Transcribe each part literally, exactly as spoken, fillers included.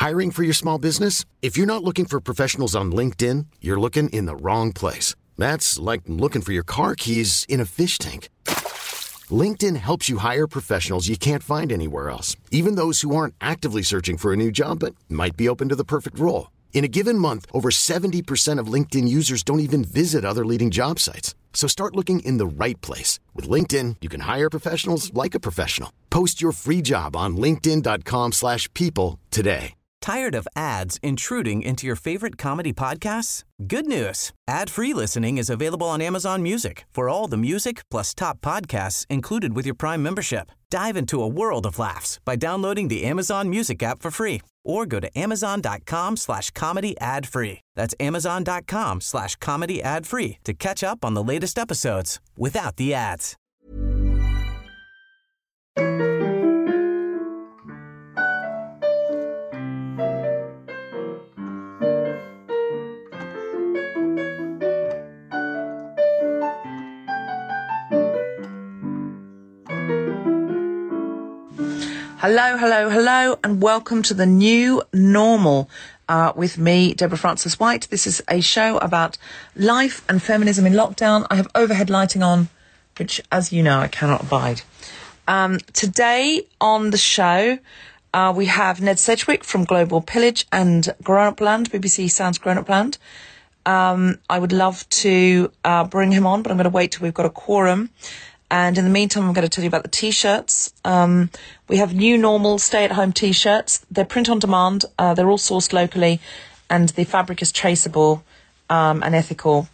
Hiring for your small business? If you're not looking for professionals on LinkedIn, you're looking in the wrong place. That's like looking for your car keys in a fish tank. LinkedIn helps you hire professionals you can't find anywhere else, even those who aren't actively searching for a new job but might be open to the perfect role. In a given month, over seventy percent of LinkedIn users don't even visit other leading job sites. So start looking in the right place. With LinkedIn, you can hire professionals like a professional. Post your free job on linkedin.com slash people today. Tired of ads intruding into your favorite comedy podcasts? Good news. Ad-free listening is available on Amazon Music for all the music plus top podcasts included with your Prime membership. Dive into a world of laughs by downloading the Amazon Music app for free or go to amazon.com slash comedy ad free. That's amazon.com slash comedy ad free to catch up on the latest episodes without the ads. Hello, hello, hello, and welcome to the new normal uh, with me, Deborah Frances-White. This is a show about life and feminism in lockdown. I have overhead lighting on, which, as you know, I cannot abide. Um, today on the show, uh, we have Ned Sedgwick from Global Pillage and Grown Up Land, B B C Sounds Grown Up Land. Um, I would love to uh, bring him on, but I'm going to wait till we've got a quorum. And in the meantime, I'm going to tell you about the T-shirts. Um, we have new normal stay-at-home T-shirts. They're print on demand. Uh, they're all sourced locally, and the fabric is traceable um, and ethical.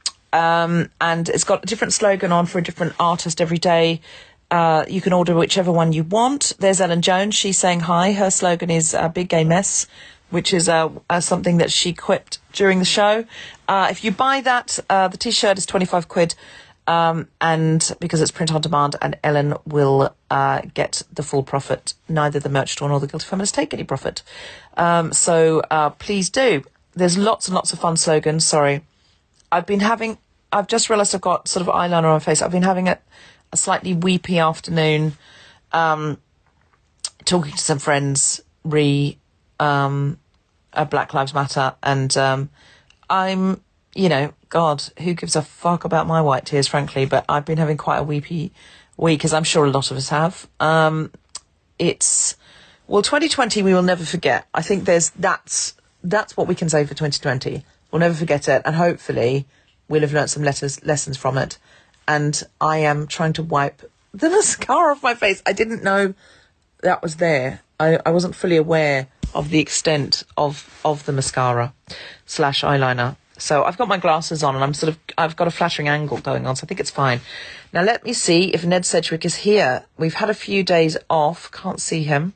Um, and it's got a different slogan on for a different artist every day. Uh, you can order whichever one you want. There's Ellen Jones. She's saying hi. Her slogan is uh, Big Gay Mess, which is uh, uh, something that she quipped during the show. Uh, if you buy that, uh, the T-shirt is twenty-five quid. Um, and because it's print on demand, and Ellen will uh, get the full profit. Neither the merch store nor the Guilty Feminist take any profit. Um, so uh, please do. There's lots and lots of fun slogans. Sorry. I've been having, I've just realised I've got sort of eyeliner on my face. I've been having a, a slightly weepy afternoon, um, talking to some friends re um, uh, Black Lives Matter. And um, I'm, you know, God, who gives a fuck about my white tears, frankly? But I've been having quite a weepy week, as I'm sure a lot of us have. Um, it's, well, twenty twenty we will never forget. I think there's, that's, that's what we can say for twenty twenty. We'll never forget it. And hopefully we'll have learnt some letters, lessons from it. And I am trying to wipe the mascara off my face. I didn't know that was there. I, I wasn't fully aware of the extent of, of the mascara slash eyeliner. So I've got my glasses on and I'm sort of, I've got a flattering angle going on, so I think it's fine. Now let me see if Ned Sedgwick is here. We've had a few days off. Can't see him.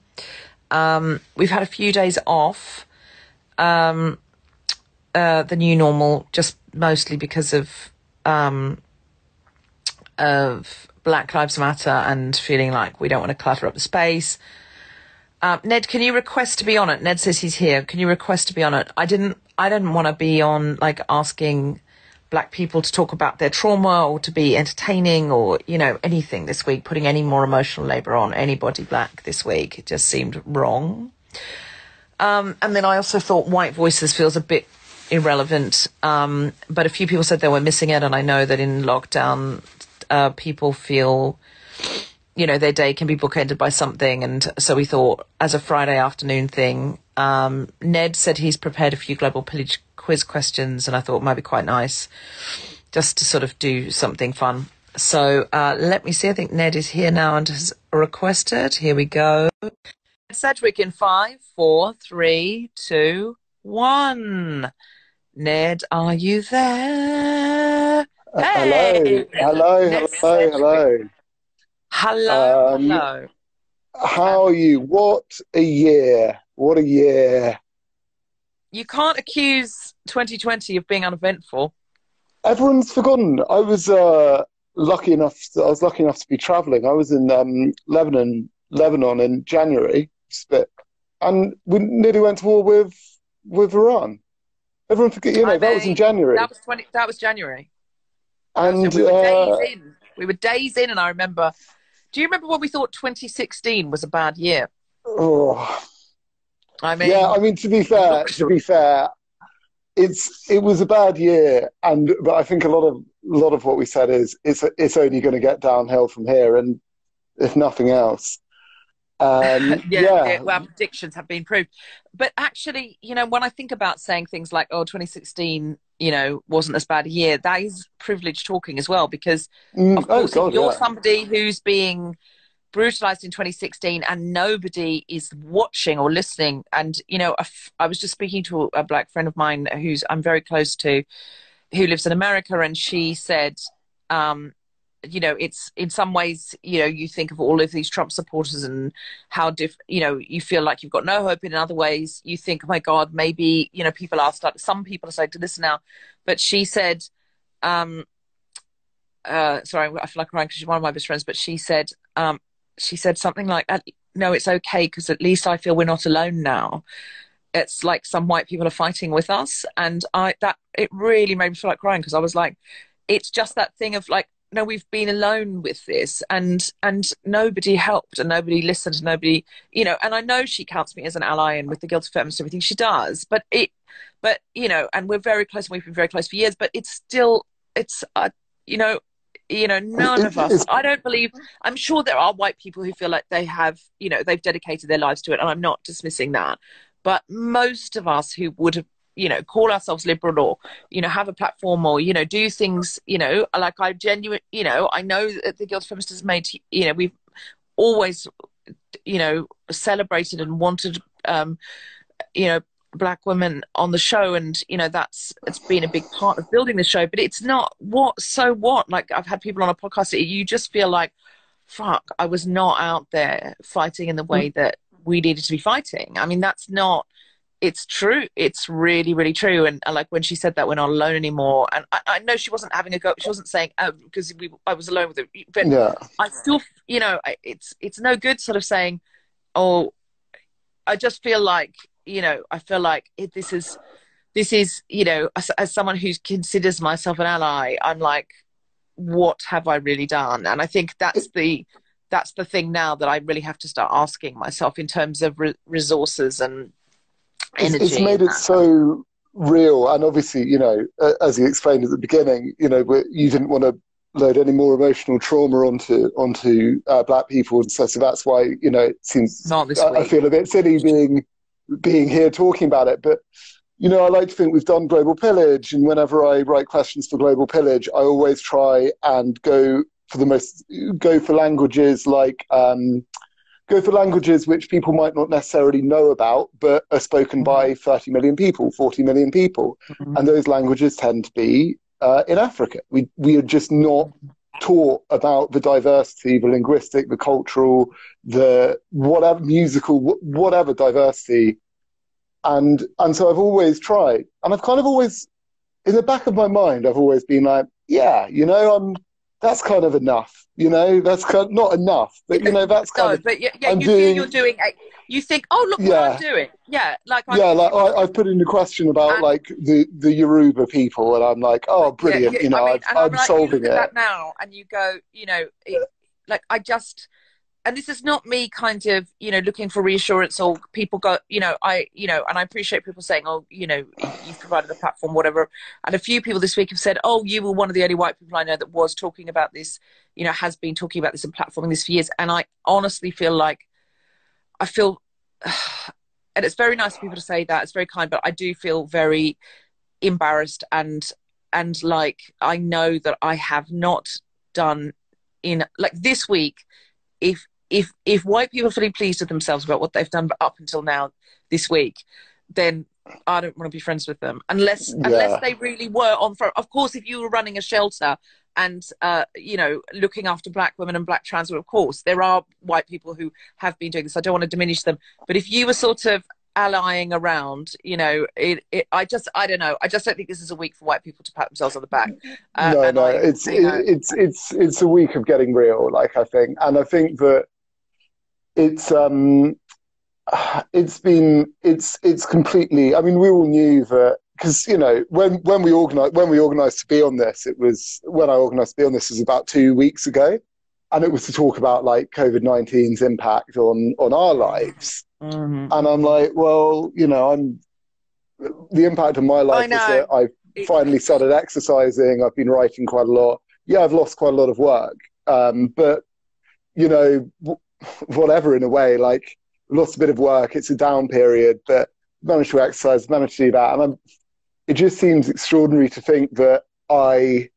Um, we've had a few days off. Um, uh, the new normal, just mostly because of, um, of Black Lives Matter and feeling like we don't want to clutter up the space. Uh, Ned, can you request to be on it? Ned says he's here. Can you request to be on it? I didn't, I didn't want to be on, like, asking black people to talk about their trauma or to be entertaining or, you know, anything this week, putting any more emotional labour on anybody black this week. It just seemed wrong. Um, and then I also thought White Voices feels a bit irrelevant. Um, but a few people said they were missing it. And I know that in lockdown, uh, people feel, you know, their day can be bookended by something. And so we thought, as a Friday afternoon thing, um, Ned said he's prepared a few Global Pillage quiz questions, and I thought it might be quite nice just to sort of do something fun. So uh, let me see. I think Ned is here now and has requested. Here we go. Sedgwick in five, four, three, two, one. Ned, are you there? Uh, hey! Hello, hello, Ned hello, Sedgwick. hello. Hello, Um, hello. How are you? What a year. What a year. You can't accuse twenty twenty of being uneventful. Everyone's forgotten. I was uh, lucky enough to, I was lucky enough to be travelling. I was in um, Lebanon, Lebanon in January, and we nearly went to war with with Iran. Everyone forget, you know, I that was in mean, January. That was twenty. That was January. And we were uh, days in. We were days in, and I remember. Do you remember when we thought twenty sixteen was a bad year? oh, I mean, yeah, I mean, to be fair, to be fair, it's it was a bad year, and but I think a lot of a lot of what we said is it's it's only going to get downhill from here, and if nothing else. Um, yeah, yeah. it, well, predictions have been proved. But actually, you know, when I think about saying things like, oh, twenty sixteen, you know, wasn't as bad a year, that is privileged talking as well, because, Mm, of oh course, God, if you're yeah. somebody who's being brutalized in twenty sixteen and nobody is watching or listening, and, you know, I was just speaking to a black friend of mine who's I'm very close to, who lives in America, and she said, um, you know, it's in some ways, you know, you think of all of these Trump supporters and how diff, you know, you feel like you've got no hope. In other ways, you think, oh my God, maybe, you know, people are starting, some people are starting to listen now. But she said, um, uh, sorry, I feel like crying because she's one of my best friends, but she said, um, she said something like, no, it's okay, because at least I feel we're not alone now. It's like some white people are fighting with us. And I, that, it really made me feel like crying, because I was like, it's just that thing of like, no, we've been alone with this, and and nobody helped, and nobody listened, and nobody, you know, and I know she counts me as an ally, and with the Guild of Feminists, everything she does, but it, but, you know, and we're very close, and we've been very close for years, but it's still, it's, uh, you know, you know, none of us, I don't believe, I'm sure there are white people who feel like they have, you know, they've dedicated their lives to it, and I'm not dismissing that, but most of us who would have, you know, call ourselves liberal, or, you know, have a platform, or, you know, do things, you know, like I genuine, you know, I know that the Guild of Feminists has made, you know, we've always, you know, celebrated and wanted, um, you know, black women on the show. And, you know, that's, it's been a big part of building the show, but it's not what, so what? Like I've had people on a podcast that you just feel like, fuck, I was not out there fighting in the way that we needed to be fighting. I mean, that's not, it's true. It's really, really true. And uh, like when she said that we're not alone anymore, and I, I know she wasn't having a go. She wasn't saying, oh, because we, I was alone with her. But yeah. I still, you know, it's it's no good sort of saying, oh, I just feel like, you know, I feel like it, this is, this is, you know, as, as someone who considers myself an ally, I'm like, what have I really done? And I think that's the, that's the thing now that I really have to start asking myself in terms of re- resources and energy. It's, it's made it so real, and obviously, you know, uh, as you explained at the beginning, you know, you didn't want to load any more emotional trauma onto onto uh, black people, and so, so that's why, you know, it seems Not this I, week. I feel a bit silly being being here talking about it, but you know, I like to think we've done Global Pillage, and whenever I write questions for Global Pillage, I always try and go for the most go for languages like. Um, Go for languages which people might not necessarily know about, but are spoken mm-hmm. by thirty million people, forty million people. Mm-hmm. And those languages tend to be uh, in Africa. We we are just not taught about the diversity, the linguistic, the cultural, the whatever musical, whatever diversity. And and so I've always tried. And I've kind of always, in the back of my mind, I've always been like, yeah, you know, I'm, that's kind of enough. You know, that's kind of, not enough, but you know, that's kind no, of. But yeah, yeah I'm you doing, feel you're doing. You think, oh, look yeah, what I'm doing. Yeah, like I'm, yeah, like I, I've put in a question about and, like the the Yoruba people, and I'm like, oh, brilliant. Yeah, you know, I mean, I've, I'm, I'm like, solving you look it. at that now, and you go, you know, it, like I just. And this is not me kind of, you know, looking for reassurance, or people go, you know, I, you know, and I appreciate people saying, oh, you know, you've provided a platform, whatever. And a few people this week have said, oh, you were one of the only white people I know that was talking about this, you know, has been talking about this and platforming this for years. And I honestly feel like, I feel, and it's very nice for people to say that, it's very kind, but I do feel very embarrassed and, and like, I know that I have not done in, like this week, if if if white people are feeling pleased with themselves about what they've done up until now this week, then I don't want to be friends with them unless yeah. unless they really were on front. Of course, if you were running a shelter and uh, you know, looking after black women and black trans women, of course there are white people who have been doing this. I don't want to diminish them, but if you were sort of allying around, you know, it, it I just I don't know. I just don't think this is a week for white people to pat themselves on the back. Uh, no, no, I, it's you know, it's it's it's a week of getting real. Like I think, and I think that it's um it's been it's it's completely. I mean, we all knew that because you know when when we organized when we organized to be on this, it was when I organized to be on this was about two weeks ago. and it was to talk about like COVID nineteen's impact on on our lives. Mm-hmm. And I'm like, well, you know, I'm the impact of my life is that I've finally started exercising. I've been writing quite a lot. Yeah, I've lost quite a lot of work, um, but you know, w- whatever. In a way, like lost a bit of work. It's a down period, but managed to exercise, managed to do that, and I'm. It just seems extraordinary to think that I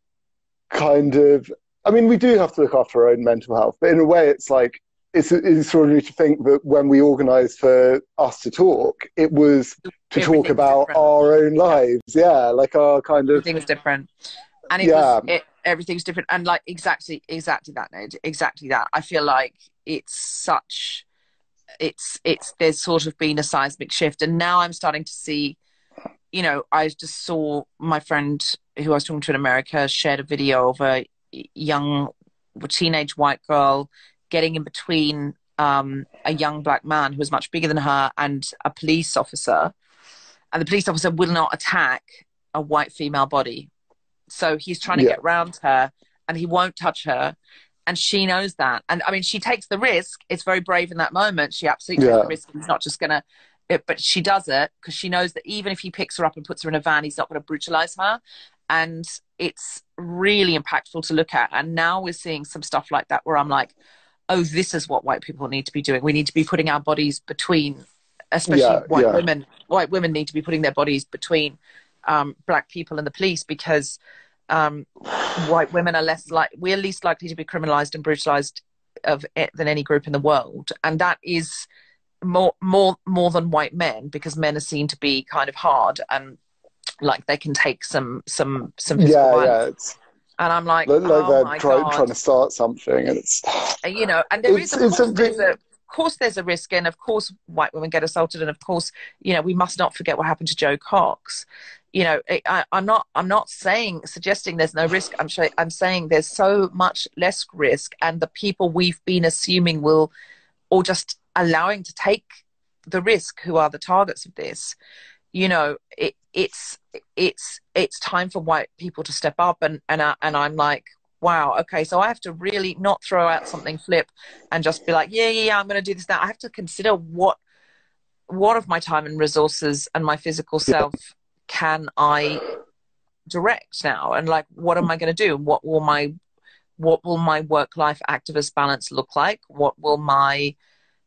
kind of. I mean, we do have to look after our own mental health, but in a way, it's like it's, it's extraordinary to think that when we organised for us to talk, it was to talk about different. Our own lives. Yeah, like our kind of everything was different, and it yeah. was it, everything's different, and like exactly, exactly that, Ned, exactly that. I feel like it's such, it's it's there's sort of been a seismic shift, and now I'm starting to see. You know, I just saw my friend who I was talking to in America shared a video of a young, teenage white girl getting in between um, a young black man who was much bigger than her and a police officer. And the police officer will not attack a white female body. So he's trying to yeah. get round her and he won't touch her. And she knows that. And I mean, she takes the risk. It's very brave in that moment. She absolutely yeah. takes the risk. He's not just going to, It, but she does it because she knows that even if he picks her up and puts her in a van, he's not going to brutalize her. And it's really impactful to look at. And now we're seeing some stuff like that where I'm like, oh, this is what white people need to be doing. We need to be putting our bodies between, especially yeah, white yeah. women. White women need to be putting their bodies between um, black people and the police because um, white women are less like, we're least likely to be criminalized and brutalized of it than any group in the world. And that is more more more than white men, because men are seen to be kind of hard and like they can take some some some physical yeah violence. Yeah, and I'm like, like oh they're my try, God. trying to start something, and it's you know, and there is of course, a there's a, of course there's a risk, and of course white women get assaulted, and of course, you know, we must not forget what happened to Joe Cox. You know, I, I'm not I'm not saying suggesting there's no risk. I'm sure, I'm saying there's so much less risk, and the people we've been assuming will, or just allowing to take the risk, who are the targets of this, you know, it, it's it's it's time for white people to step up, and and I, and I'm like, wow, okay, so I have to really not throw out something flip and just be like, yeah, yeah, yeah I'm going to do this now. I have to consider what what of my time and resources and my physical self can I direct now, and like, what am I going to do? What will my what will my work life activist balance look like? What will my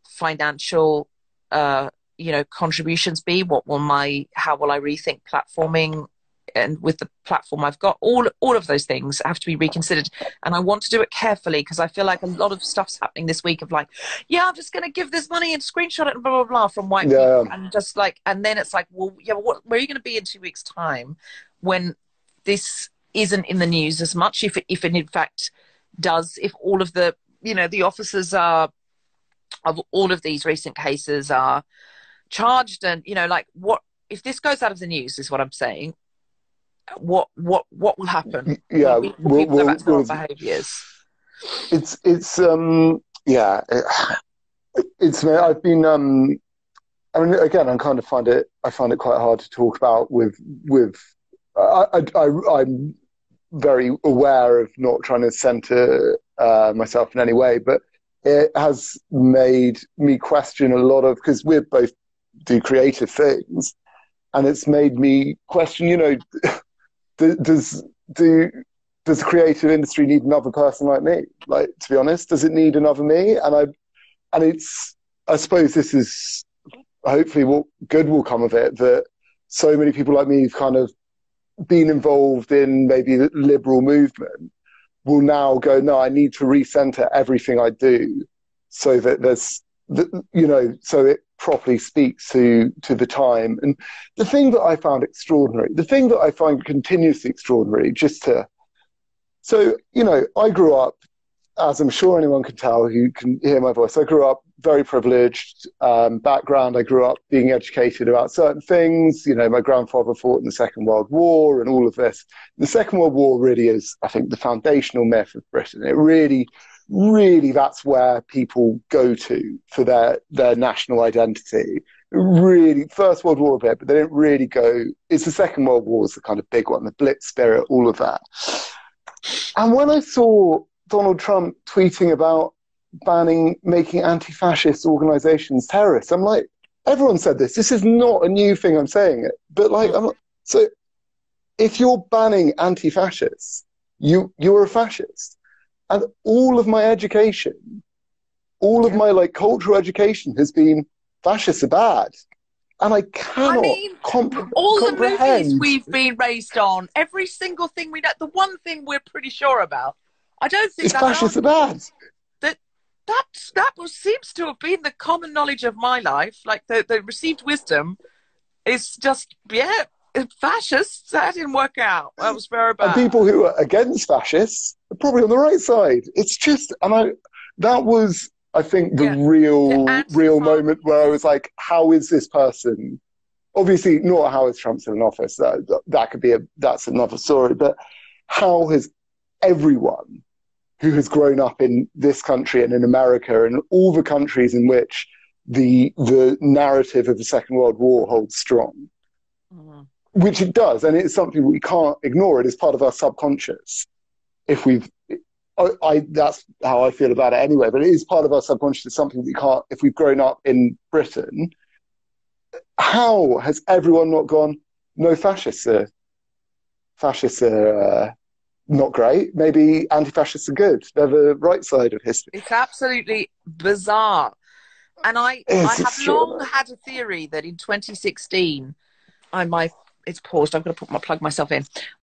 financial uh you know contributions be? What will my how will I rethink platforming, and with the platform I've got, all all of those things have to be reconsidered, and I want to do it carefully because I feel like a lot of stuff's happening this week of like, yeah, I'm just going to give this money and screenshot it and blah blah blah from white yeah. people, and just like, and then it's like, well, yeah, but what, where are you going to be in two weeks time when this isn't in the news as much, if it, if it in fact does, if all of the you know the officers are of all of these recent cases are charged, and you know, like, what if this goes out of the news is what I'm saying. What what what will happen? Yeah, we, we'll, people we'll, go back to we'll, our behaviours. It's it's um yeah it, it's I've been um I mean, again, I kind of find it I find it quite hard to talk about with with I I, I I'm very aware of not trying to center uh, myself in any way, but it has made me question a lot of, because we both do creative things, and it's made me question, you know, does do does the creative industry need another person like me? Like, to be honest, does it need another me? And I and it's I suppose this is hopefully what good will come of it, that so many people like me have kind of been involved in maybe the liberal movement will now go, no, I need to recenter everything I do so that there's, you know, so it properly speaks to to the time. And the thing that I found extraordinary, the thing that I find continuously extraordinary, just to, so, you know, I grew up, as I'm sure anyone can tell who can hear my voice, I grew up very privileged um, background. I grew up being educated about certain things. You know, my grandfather fought in the Second World War and all of this. The Second World War really is, I think, the foundational myth of Britain. It really, really, that's where people go to for their, their national identity. Really, First World War a bit, but they didn't really go, it's the Second World War is the kind of big one, the Blitz spirit, all of that. And when I saw Donald Trump tweeting about banning, making anti-fascist organizations terrorists. I'm like, everyone said this. This is not a new thing. I'm saying it, but like, I'm like, so if you're banning anti-fascists, you you're a fascist, and all of my education, all of my like cultural education has been fascists are bad. And I cannot I mean, comp- all comprehend. the movies we've been raised on, every single thing we know, the one thing we're pretty sure about, I don't think It's that fascists are bad. That that that was, seems to have been the common knowledge of my life. Like the, the received wisdom is just, yeah, fascists. That didn't work out. That was very bad. And people who are against fascists are probably on the right side. It's just, and I that was. I think the Yeah. real, The real anti-fascist- moment where I was like, how is this person? Obviously, not how is Trump still in office. That, that could be a, that's another story. But how has everyone who has grown up in this country and in America and all the countries in which the, the narrative of the Second World War holds strong, mm-hmm. which it does. And it's something we can't ignore. It is part of our subconscious. If we've, I, I, that's how I feel about it anyway, but it is part of our subconscious. It's something we can't, if we've grown up in Britain, how has everyone not gone, no, fascists are, fascists are uh, not great. Maybe anti-fascists are good. They're the right side of history. It's absolutely bizarre. And I, It's I have long had a theory that in twenty sixteen, I might, it's paused, I'm going to put my, plug myself in.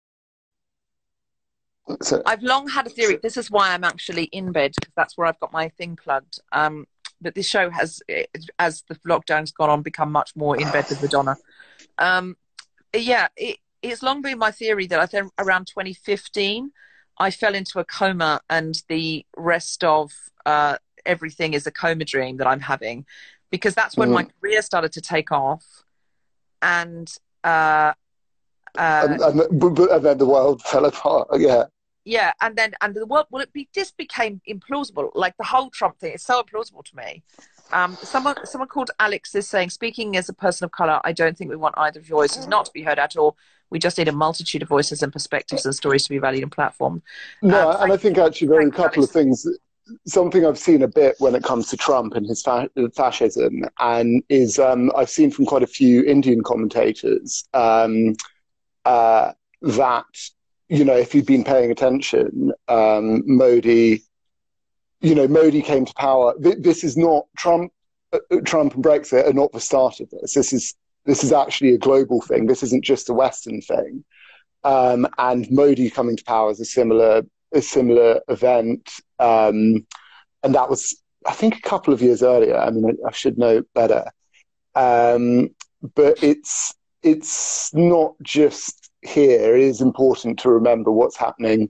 So, I've long had a theory. This is why I'm actually in bed, because that's where I've got my thing plugged. Um, but this show has, as the lockdown's gone on, become much more in bed with Madonna. Um, yeah, it, it's long been my theory that I think around twenty fifteen, I fell into a coma, and the rest of uh, everything is a coma dream that I'm having, because that's when mm. my career started to take off, and uh, uh, and, and, and then the world fell apart. Yeah. Yeah, and then and the world, well, it be, just became implausible. Like the whole Trump thing is so implausible to me. Um, someone, someone called Alex is saying, speaking as a person of color, I don't think we want either of your voices not to be heard at all. We just need a multitude of voices and perspectives and stories to be valued and platformed. No, um, and I think actually there are a couple of things. Something I've seen a bit when it comes to Trump and his fa- fascism, and is um, I've seen from quite a few Indian commentators um, uh, that. You know, if you've been paying attention, um, Modi, you know, Modi came to power. This is not Trump. Uh, Trump and Brexit are not the start of this. This is this is actually a global thing. This isn't just a Western thing. Um, and Modi coming to power is a similar a similar event. Um, and that was, I think, a couple of years earlier. I mean, I, I should know better. Um, but it's it's not just. Here, it is important to remember what's happening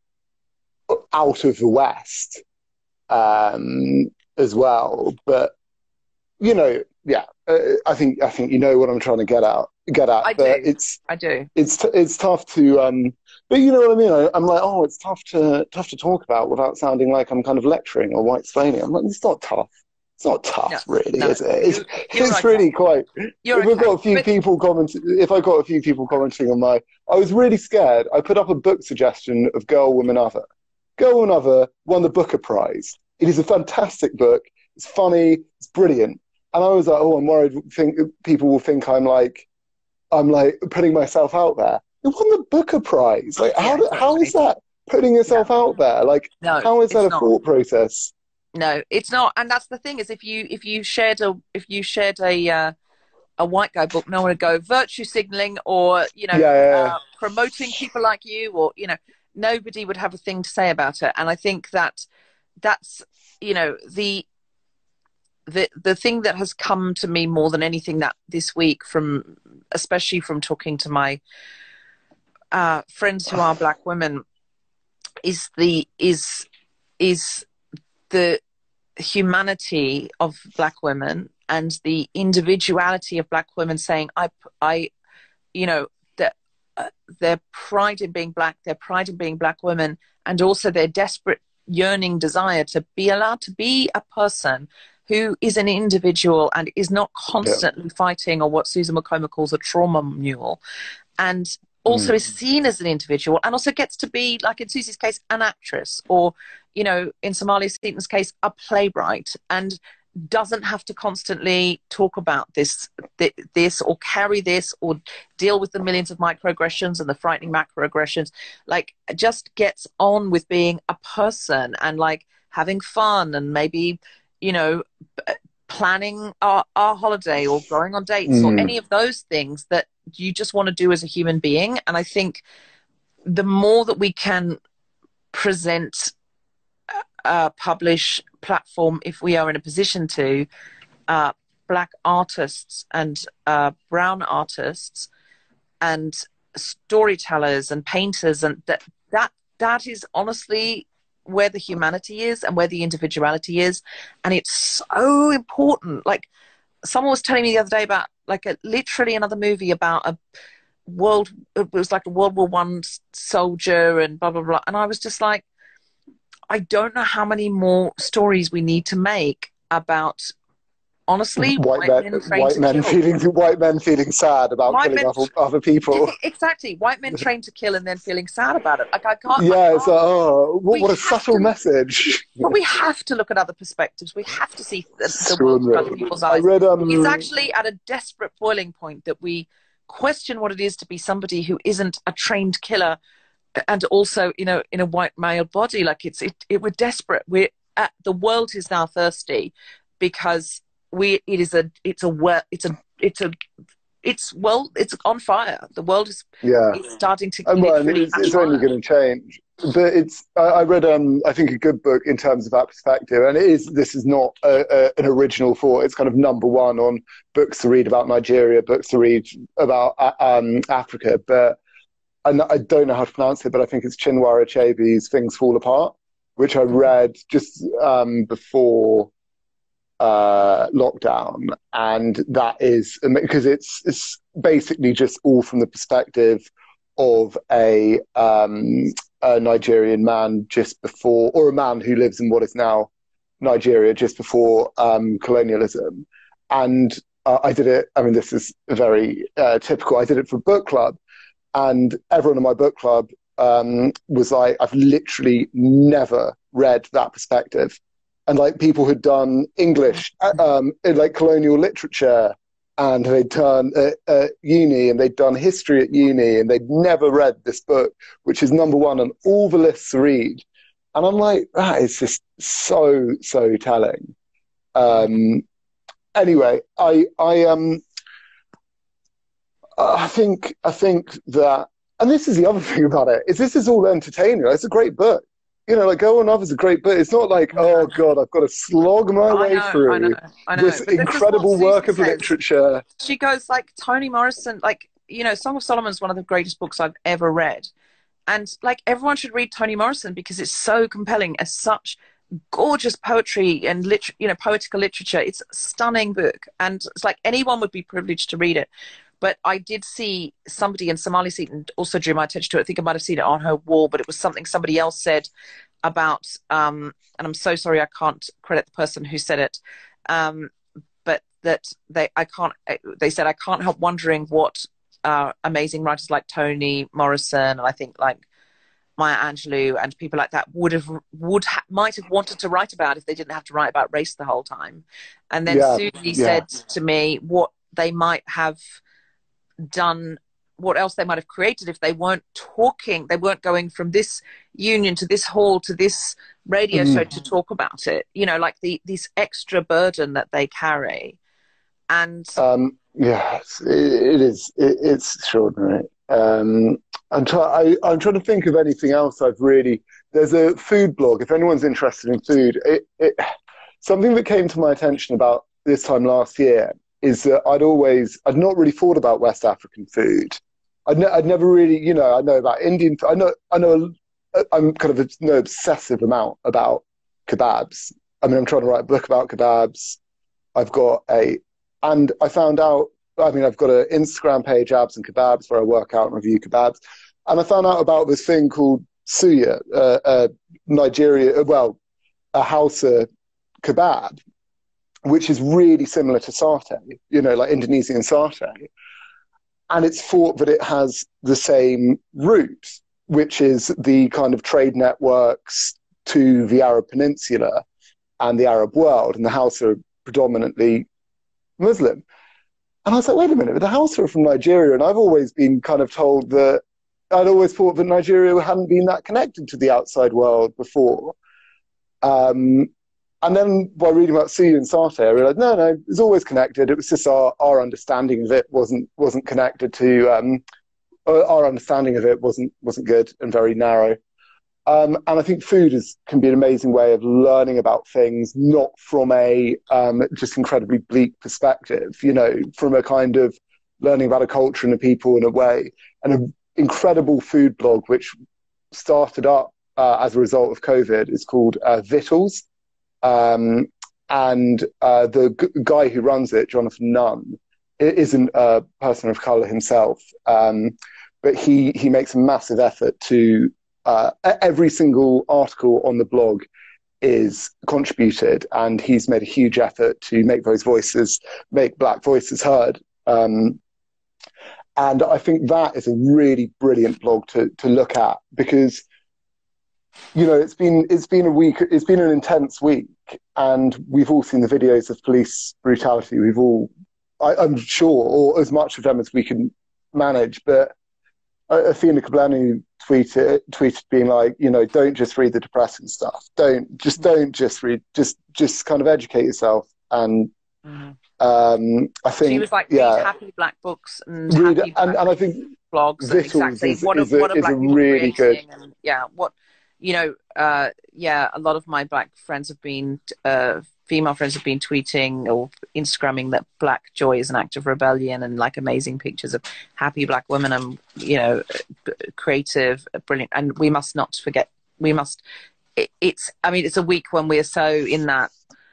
out of the West um, as well. But you know, yeah, uh, I think I think you know what I'm trying to get out. Get at, I but do. it's I do. It's t- it's tough to. Um, but you know what I mean. I, I'm like, oh, it's tough to tough to talk about without sounding like I'm kind of lecturing or white explaining. I'm like, it's not tough. It's not tough, no, really, no. is it? It's, you're, you're it's okay. really quite. You're if we've okay. got a few but... people commenting, if I got a few people commenting on my, I was really scared. I put up a book suggestion of Girl, Woman, Other. Girl, Woman, Other won the Booker Prize. It is a fantastic book. It's funny. It's brilliant. And I was like, oh, I'm worried. Think people will think I'm like, I'm like putting myself out there. It won the Booker Prize. Like, how yeah, exactly. how is that putting yourself no. out there? Like, no, how is that a not. thought process? No, it's not, and that's the thing is if you if you shared a if you shared a uh, a white guy book, no one would go virtue signaling or you know yeah, yeah, yeah. Uh, promoting people like you, or you know nobody would have a thing to say about it. And I think that that's you know the the the thing that has come to me more than anything that this week from especially from talking to my uh, friends who are black women is the is is the humanity of black women and the individuality of black women saying, I, I, you know, that uh, their pride in being black, their pride in being black women, and also their desperate yearning desire to be allowed to be a person who is an individual and is not constantly yeah. fighting or what Susan McComa calls a trauma mule. And also Mm. is seen as an individual and also gets to be, like in Susie's case, an actress, or, you know, in Somalia Seaton's case, a playwright, and doesn't have to constantly talk about this, th- this or carry this or deal with the millions of microaggressions and the frightening macroaggressions. Like, just gets on with being a person and like having fun and maybe, you know, planning our, our holiday or going on dates Mm. or any of those things that you just want to do as a human being. And I think the more that we can present, uh, publish, platform, if we are in a position to, uh, Black artists and uh, brown artists and storytellers and painters, and that that that is honestly where the humanity is and where the individuality is, and it's so important. Like, someone was telling me the other day about like a literally another movie about a world, it was like a World War One soldier and blah blah blah, and I was just like, I don't know how many more stories we need to make about, honestly, white, white men, men trained white to men kill. feeling white men feeling sad about White killing men, other, other people. exactly. White men trained to kill and then feeling sad about it. Like, I can't. I Yeah, can't, it's like, oh, what, we what a have subtle to- message. But we have to look at other perspectives. We have to see the, the world through other people's I eyes. read, um, It's actually at a desperate boiling point that we question what it is to be somebody who isn't a trained killer, and also, you know, in a white male body. Like, it's it, it we're desperate. We're at, the world is now thirsty because we it is a it's a well it's a it's a it's well it's on fire. The world is yeah. it's starting to And well, and literally it's, catch it's only fire. going to change. But it's I, I read um I think a good book in terms of that perspective, and it is this is not a, a, an original thought. It's kind of number one on books to read about Nigeria, books to read about uh, um Africa. But and I don't know how to pronounce it, but I think it's Chinua Achebe's Things Fall Apart, which I read just um, before uh, lockdown, and that is because it's it's basically just all from the perspective of a, um, a Nigerian man just before, or a man who lives in what is now Nigeria just before um, colonialism, and uh, I did it. I mean, this is very uh, typical. I did it for book club. And everyone in my book club um, was like, I've literally never read that perspective. And like people had done English, um, in like colonial literature, and they'd done at, at uni, and they'd done history at uni, and they'd never read this book, which is number one on all the lists to read. And I'm like, that is just so, so telling. Um, anyway, I, I, um, I think I think that, and this is the other thing about it, is this is all entertaining. It's a great book. You know, like Go on Off is a great book. It's not like, oh God, I've got to slog my I way know, through I know, I know. this But this is what incredible work Susan of says. literature. She goes like, Toni Morrison, like, you know, Song of Solomon is one of the greatest books I've ever read. And like, everyone should read Toni Morrison because it's so compelling, as such gorgeous poetry and lit- you know, poetical literature. It's a stunning book, and it's like anyone would be privileged to read it. But I did see somebody in Somali Seaton also drew my attention to it. I think I might have seen it on her wall, but it was something somebody else said about, um, and I'm so sorry I can't credit the person who said it, um, but that they I can't. They said I can't help wondering what uh, amazing writers like Toni Morrison, and I think like Maya Angelou and people like that would have would ha- might have wanted to write about if they didn't have to write about race the whole time. And then Yeah, Susie yeah. said to me what they might have done, what else they might have created if they weren't talking, they weren't going from this union to this hall to this radio Mm. show to talk about it, you know, like the this extra burden that they carry. And Um, yeah, it's, it, it is. It, it's extraordinary. Um, I'm, try, I, I'm trying to think of anything else I've really... There's a food blog, if anyone's interested in food. It, it, something that came to my attention about this time last year is that I'd always... I'd not really thought about West African food. I'd, ne- I'd never really... You know, I know about Indian... I know, I know I'm kind of a, no obsessive amount about kebabs. I mean, I'm trying to write a book about kebabs. I've got a... And I found out, I mean, I've got an Instagram page, Abs and Kebabs, where I work out and review kebabs. And I found out about this thing called suya, uh, uh, Nigeria, well, a Hausa kebab, which is really similar to satay, you know, like Indonesian satay. and it's thought that it has the same root, which is the kind of trade networks to the Arab Peninsula and the Arab world, and the Hausa are predominantly Muslim. And I was like, wait a minute, the Hausa are from Nigeria, and I've always been kind of told that, I'd always thought that Nigeria hadn't been that connected to the outside world before. Um, and then by reading about Suya and Sate, I realized, no, no, it was always connected. It was just our, our understanding of it wasn't wasn't connected to, um, our understanding of it wasn't wasn't good and very narrow. Um, and I think food is, can be an amazing way of learning about things, not from a um, just incredibly bleak perspective, you know, from a kind of learning about a culture and a people in a way. And an incredible food blog, which started up uh, as a result of COVID, is called uh, Vittles. Um, and uh, the g- guy who runs it, Jonathan Nunn, isn't a person of colour himself, um, but he, he makes a massive effort to Uh, every single article on the blog is contributed, and he's made a huge effort to make those voices, make black voices heard. Um, and I think that is a really brilliant blog to to look at, because, you know, it's been it's been a week, it's been an intense week, and we've all seen the videos of police brutality. We've all, I, I'm sure, or as much of them as we can manage, but Athena Kablanu tweeted, tweeted being like, you know, don't just read the depressing stuff. Don't just don't just read. Just just kind of educate yourself. And mm-hmm. um, I think she was like, yeah, read happy black books and read, happy and, black and I think blogs. And exactly is, what is are, a, what are is black a people really good. And, yeah, what you know, uh, yeah, a lot of my black friends have been. Uh, female friends have been tweeting or Instagramming that Black Joy is an act of rebellion, and like amazing pictures of happy black women and, you know, creative, brilliant. And we must not forget, we must, it, it's, I mean, it's a week when we're so in that,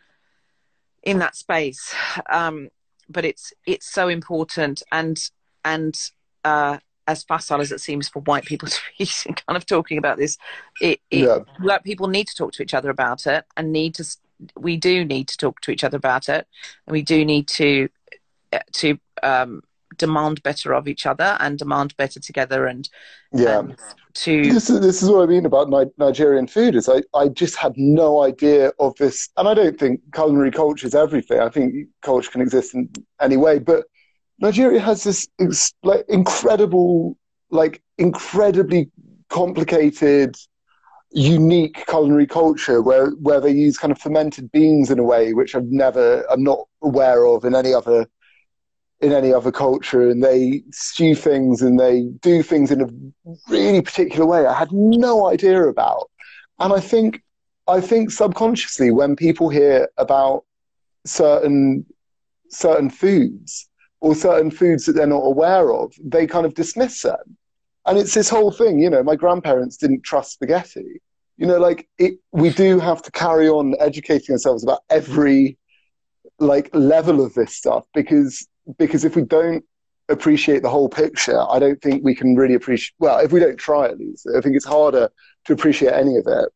in that space. Um, but it's, it's so important. And, and, uh, as facile as it seems for white people to be kind of talking about this, it, it yeah. black people need to talk to each other about it, and need to, we do need to talk to each other about it, and we do need to to um, demand better of each other and demand better together. And yeah, and to this is, this is what I mean about Ni- Nigerian food. Is I, I just had no idea of this, and I don't think culinary culture is everything. I think culture can exist in any way, but Nigeria has this like incredible, like incredibly complicated, unique culinary culture where where they use kind of fermented beans in a way which I've never I'm not aware of in any other in any other culture, and they stew things and they do things in a really particular way I had no idea about. And I think I think subconsciously when people hear about certain certain foods or certain foods that they're not aware of, they kind of dismiss them. And it's this whole thing, you know, my grandparents didn't trust spaghetti. You know, like, it, we do have to carry on educating ourselves about every, like, level of this stuff, because because if we don't appreciate the whole picture, I don't think we can really appreciate, well, if we don't try at least, I think it's harder to appreciate any of it.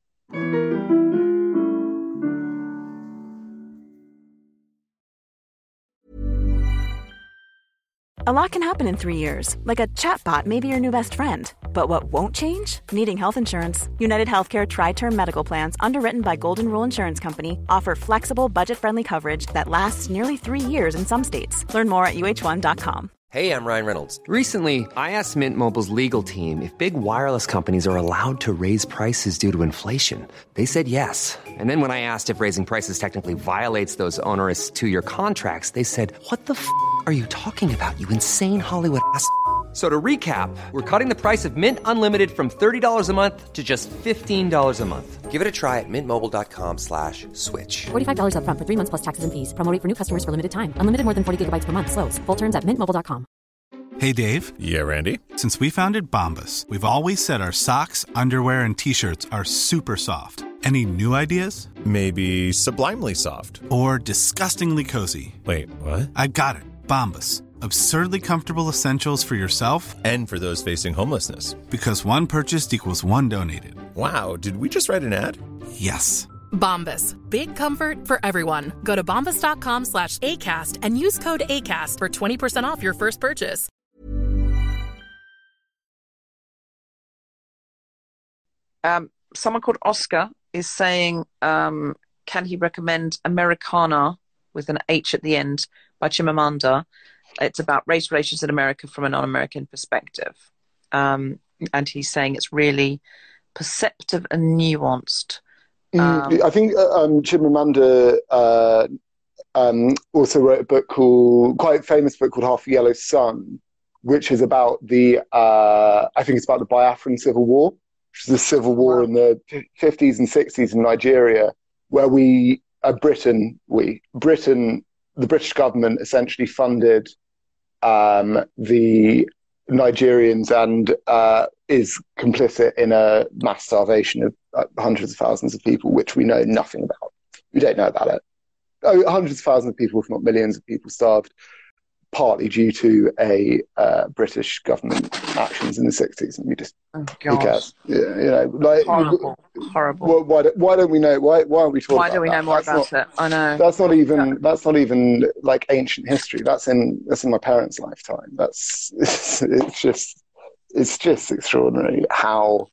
A lot can happen in three years, like a chatbot may be your new best friend. But what won't change? Needing health insurance. United Healthcare Tri-Term Medical Plans, underwritten by Golden Rule Insurance Company, offer flexible, budget-friendly coverage that lasts nearly three years in some states. Learn more at U H one dot com. Hey, I'm Ryan Reynolds. Recently, I asked Mint Mobile's legal team if big wireless companies are allowed to raise prices due to inflation. They said yes. And then when I asked if raising prices technically violates those onerous two-year contracts, they said, what the f*** are you talking about, you insane Hollywood ass f- So to recap, we're cutting the price of Mint Unlimited from thirty dollars a month to just fifteen dollars a month. Give it a try at mintmobile.com slash switch. forty-five dollars up front for three months plus taxes and fees. Promo rate for new customers for limited time. Unlimited more than forty gigabytes per month. Slows full terms at mint mobile dot com. Hey, Dave. Yeah, Randy. Since we founded Bombas, we've always said our socks, underwear, and T-shirts are super soft. Any new ideas? Maybe sublimely soft. Or disgustingly cozy. Wait, what? I got it. Bombas. Absurdly comfortable essentials for yourself and for those facing homelessness. Because one purchased equals one donated. Wow, did we just write an ad? Yes. Bombas. Big comfort for everyone. Go to bombas.com slash ACAST and use code ACAST for twenty percent off your first purchase. Um, someone called Oscar is saying, um, can he recommend Americana with an H at the end by Chimamanda? It's about race relations in America from a non-American perspective. Um, and he's saying it's really perceptive and nuanced. Um, mm, I think uh, um, Chimamanda uh, um, also wrote a book called, quite a famous book called Half a Yellow Sun, which is about the, uh, I think it's about the Biafran Civil War, which is a civil war wow. in the fifties and sixties in Nigeria, where we, uh, Britain, we, Britain, the British government essentially funded um, the Nigerians and uh, is complicit in a mass starvation of uh, hundreds of thousands of people, which we know nothing about. We don't know about it. Oh, hundreds of thousands of people, if not millions of people, starved, partly due to a uh, British government actions in the sixties, and we just oh, who cares? Yeah, you know, like horrible, horrible. Why, why, don't, why don't we know? Why why aren't we talking? Why about don't we that? know more that's about not, it? I know that's not even that's not even like ancient history. That's in that's in my parents' lifetime. That's it's, it's just it's just extraordinary how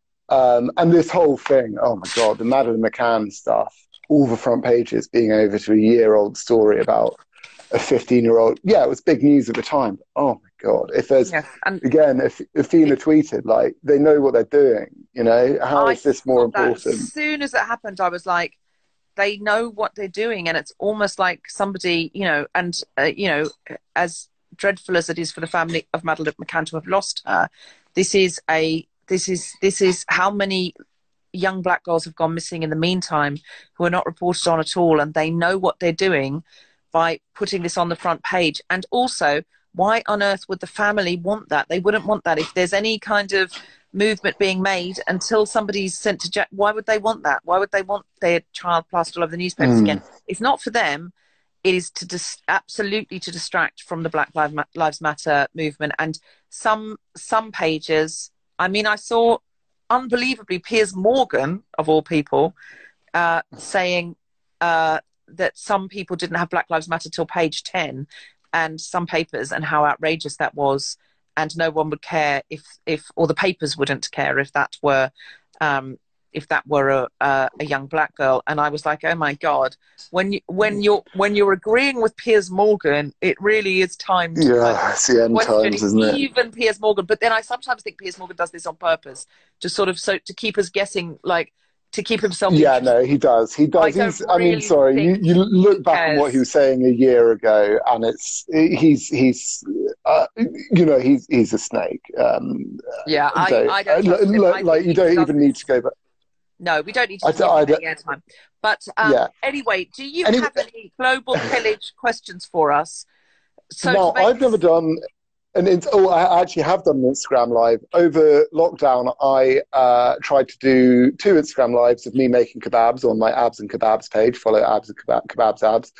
um, and this whole thing. Oh my God, the Madeleine McCann stuff. All the front pages being over to a year-old story about a fifteen-year-old. Yeah, it was big news at the time. But oh my God, if there's yes, and again, if Athena tweeted, like they know what they're doing. You know, how I is this more important? As soon as it happened, I was like, they know what they're doing, and it's almost like somebody, you know, and uh, you know, as dreadful as it is for the family of Madeleine McCann to have lost her, this is a this is this is how many young black girls have gone missing in the meantime who are not reported on at all, and they know what they're doing by putting this on the front page. And also, why on earth would the family want that? They wouldn't want that. If there's any kind of movement being made until somebody's sent to jail, why would they want that? Why would they want their child plastered all over the newspapers mm. again? It's not for them. It is to dis- absolutely to distract from the Black Lives Matter movement. And some some pages, I mean, I saw unbelievably Piers Morgan, of all people, uh, saying uh, that some people didn't have Black Lives Matter till page ten, and some papers, and how outrageous that was, and no one would care if, if or the papers wouldn't care if that were um, if that were a, a, a young black girl. And I was like, oh my God, when you when you're when you're agreeing with Piers Morgan, it really is time to yeah, it's the end times, isn't it? Even Piers Morgan. But then I sometimes think Piers Morgan does this on purpose, just sort of so to keep us guessing, like to keep himself. Yeah, no, he does. He does. I, He's, really I mean, sorry, you, you look back on what he was saying a year ago, and it's he's he's uh, you know he's he's a snake. Um, yeah, I, so, I don't. Uh, like, like you don't even need to go back. No, we don't need to give I, I, any airtime. But um, yeah. anyway, do you anyway, have any global pillage questions for us? So no, I've this... never done an. Oh, I actually have done an Instagram live over lockdown. I uh, tried to do two Instagram lives of me making kebabs on my Abs and Kebabs page. Follow Abs and Kebab, Kebabs Abs,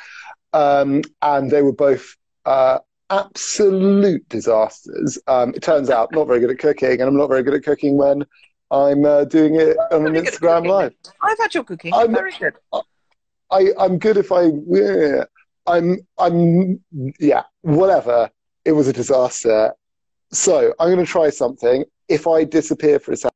um, and they were both uh, absolute disasters. Um, it turns out, I'm not very good at cooking, and I'm not very good at cooking when I'm uh, doing it on an Instagram live. I've had your cooking. I'm very good. I, I'm good if I... Yeah, I'm... I'm... Yeah, whatever. It was a disaster. So, I'm going to try something. If I disappear for a second...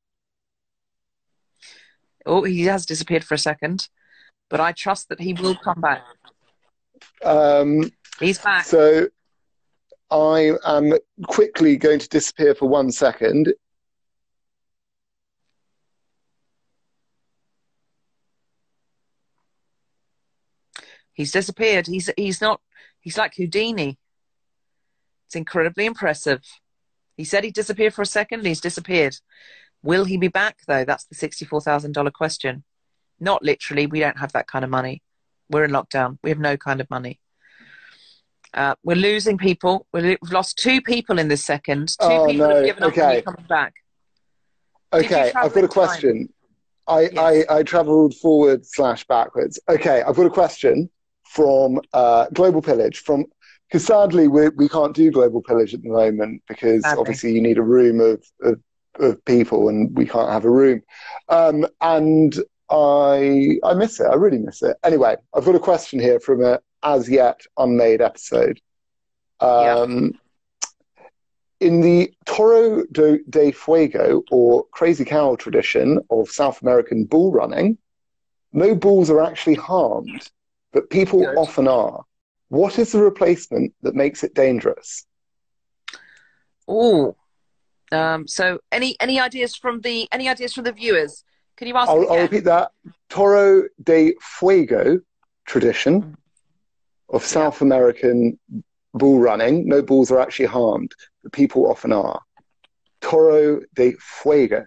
Oh, he has disappeared for a second. But I trust that he will come back. Um, He's back. So, I am quickly going to disappear for one second. He's disappeared. He's he's not. He's like Houdini. It's incredibly impressive. He said he disappeared for a second. And he's disappeared. Will he be back though? That's the sixty-four thousand dollar question. Not literally. We don't have that kind of money. We're in lockdown. We have no kind of money. Uh, we're losing people. We've lost two people in this second. Two oh, people no. have given okay. up and coming back. Okay, I've got a question. I, yes. I, I travelled forward slash backwards. Okay, I've got a question from uh, Global Pillage. From because sadly we we can't do Global Pillage at the moment because sadly. obviously you need a room of, of of people and we can't have a room. Um, and I I miss it. I really miss it. Anyway, I've got a question here from a as yet unmade episode. Um, yeah. In the Toro do, de Fuego, or Crazy Cow tradition of South American bull running. No bulls are actually harmed, but people Good. often are. What is the replacement that makes it dangerous? Oh, um, so any any ideas from the any ideas from the viewers? Can you ask? I'll, I'll repeat that. Toro de Fuego tradition of South yeah. American bull running. No bulls are actually harmed, but people often are. Toro de Fuego.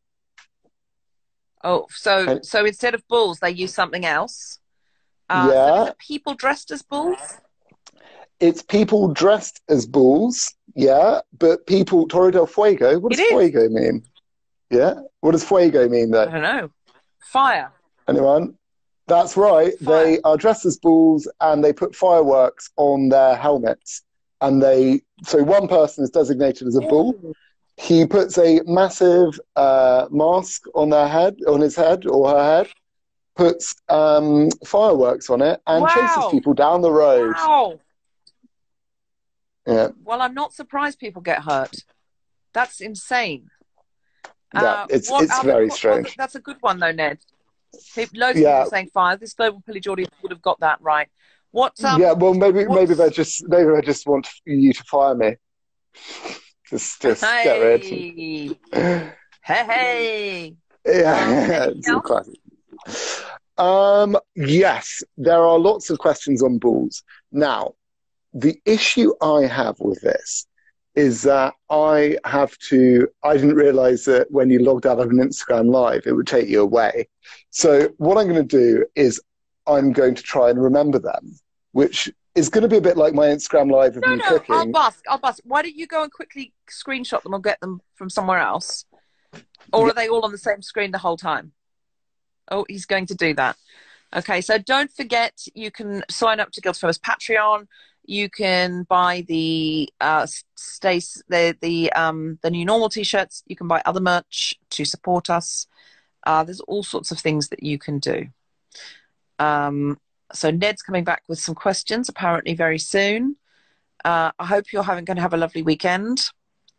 Oh, so and, so instead of bulls, they use something else. Uh, yeah. So is it people dressed as bulls? It's people dressed as bulls, yeah, but people, Toro del Fuego, what does Fuego mean? Yeah? What does Fuego mean, though? I don't know. Fire. Anyone? That's right. Fire. They are dressed as bulls and they put fireworks on their helmets. And they, so one person is designated as a bull. He puts a massive uh, mask on their head, on his head or her head, puts um, fireworks on it, and wow. chases people down the road. Wow. Yeah. Well, I'm not surprised people get hurt. That's insane. Yeah, uh, it's it's very what, strange. What, that's a good one, though, Ned. Loads yeah. of people saying fire. This global pillage audience would have got that right. What? Um, yeah. Well, maybe maybe they just maybe they just want you to fire me. Just just hey. get rid. Hey hey. Yeah. Um, classic. Um. Yes, there are lots of questions on bulls now. The issue I have with this is that I have to, I didn't realize that when you logged out of an Instagram Live, it would take you away. So what I'm going to do is I'm going to try and remember them, which is going to be a bit like my Instagram Live of no, me no, cooking. I'll bust, I'll bust. Why don't you go and quickly screenshot them or get them from somewhere else? Or yeah. are they all on the same screen the whole time? Oh, he's going to do that. Okay, so don't forget, you can sign up to Guilty Feminist Patreon. You can buy the uh, Stace the the um the New Normal t-shirts. You can buy other merch to support us. Uh, there's all sorts of things that you can do. Um, so Ned's coming back with some questions apparently very soon. Uh, I hope you're having going to have a lovely weekend.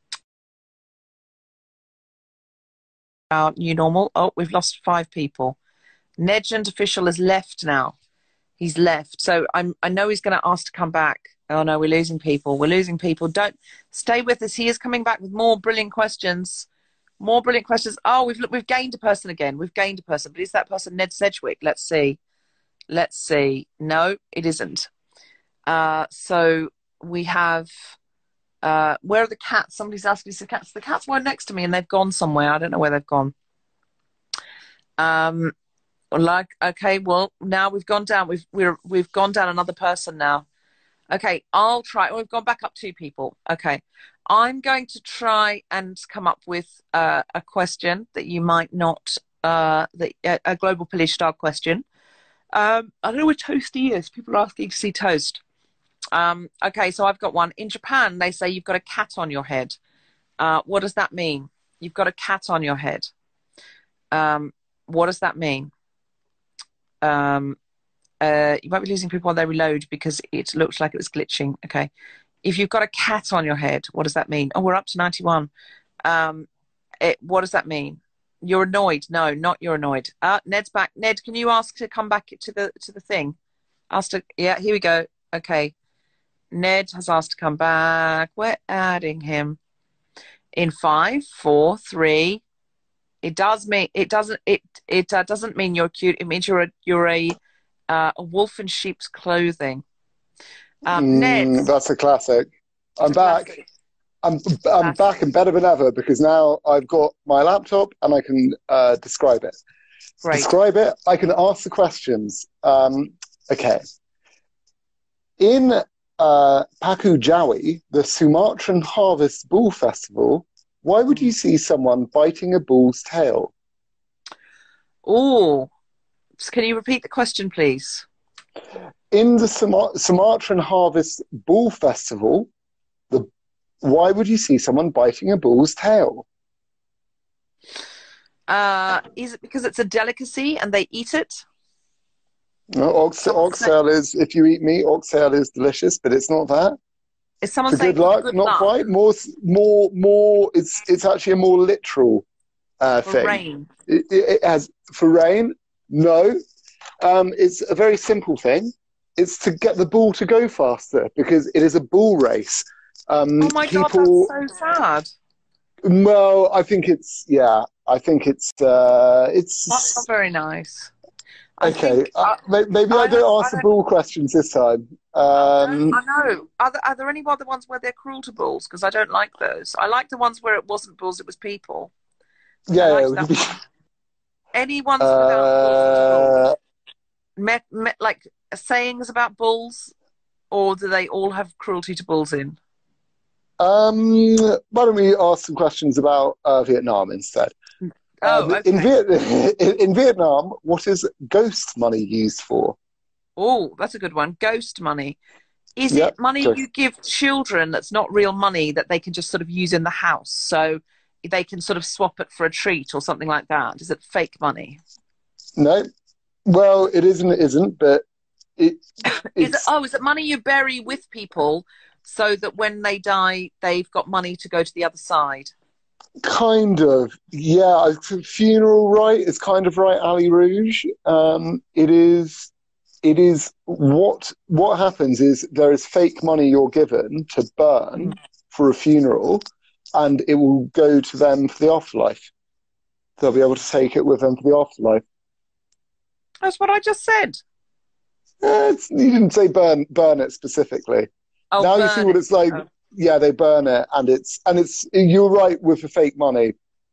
Our New Normal. Oh, we've lost five people. Nedgent official has left now. He's left. So I'm, I know he's going to ask to come back. Oh, no, we're losing people. We're losing people. Don't stay with us. He is coming back with more brilliant questions. More brilliant questions. Oh, we've we've gained a person again. We've gained a person. But is that person Ned Sedgwick? Let's see. Let's see. No, it isn't. Uh, so we have... Uh, where are the cats? Somebody's asking me the cats. The cats were next to me and they've gone somewhere. I don't know where they've gone. Um... Like, okay, well, now we've gone down. We've we're we've gone down another person now. Okay, I'll try. We've gone back up two people. Okay, I'm going to try and come up with uh, a question that you might not uh, the uh, a global pillage style question. Um, I don't know where Toasty is. People are asking to see Toast. Um, okay, so I've got one. In Japan, they say you've got a cat on your head. Uh, what does that mean? You've got a cat on your head. Um, what does that mean? Um, uh, you might be losing people while they reload because it looks like it was glitching. Okay. If you've got a cat on your head, what does that mean? Oh, we're up to ninety-one. Um, it, what does that mean? You're annoyed. No, not you're annoyed. Uh, Ned's back. Ned, can you ask to come back to the, to the thing? Ask to, yeah, here we go. Okay. Ned has asked to come back. We're adding him in five, four, three. It does mean it doesn't it it uh, doesn't mean you're cute. It means you're a you're a uh, a wolf in sheep's clothing. Um, mm, Ned, that's a classic. I'm back. Classic. I'm I'm Classic. back and better than ever because now I've got my laptop and I can uh, describe it. Great. Describe it. I can ask the questions. Um, okay. In uh, Paku Jawi, the Sumatran Harvest Bull Festival. Why would you see someone biting a bull's tail? Oh, can you repeat the question, please? In the Sum- Sumatran Harvest Bull Festival, the, why would you see someone biting a bull's tail? Uh, is it because it's a delicacy and they eat it? No, ox- oxtail is, if you eat meat, oxtail is delicious, but it's not that. Is someone For saying good luck? good Not luck? quite. More, more, more. It's it's actually a more literal uh, For thing. rain. It, it, it has for rain. No, um, it's a very simple thing. It's to get the ball to go faster because it is a ball race. Um, Oh my people, God, that's so sad. Well, I think it's yeah. I think it's uh, it's That's not very nice. I okay. think, uh, uh, may- maybe I, I don't don't- ask I the don't- ball questions this time. I Um, know. Are there, are there any other ones where they're cruel to bulls? Because I don't like those. I like the ones where it wasn't bulls, it was people. I yeah, liked yeah, that we- one. Any ones without bulls at all? uh, Me, me, like sayings about bulls, or do they all have cruelty to bulls in? um, why don't we ask some questions about uh, Vietnam instead? Oh, Um, okay. in, Viet- in, in Vietnam, what is ghost money used for? Oh, that's a good one. Ghost money. Is Yep, it money ghost. you give children that's not real money that they can just sort of use in the house? So they can sort of swap it for a treat or something like that? Is it fake money? No. Well, it isn't. It isn't. But it. Is it, It's oh, is it money you bury with people so that when they die, they've got money to go to the other side? kind of yeah. I think funeral right is kind of right. Ali Rouge. Um, it is. It is what what happens is there is fake money you're given to burn for a funeral, and it will go to them for the afterlife. They'll be able to take it with them for the afterlife. That's what I just said. Uh, it's, you didn't say burn burn it specifically. Oh, now you burn see what it. it's like. Oh. Yeah, they burn it, and it's and it's. You're right with the fake money.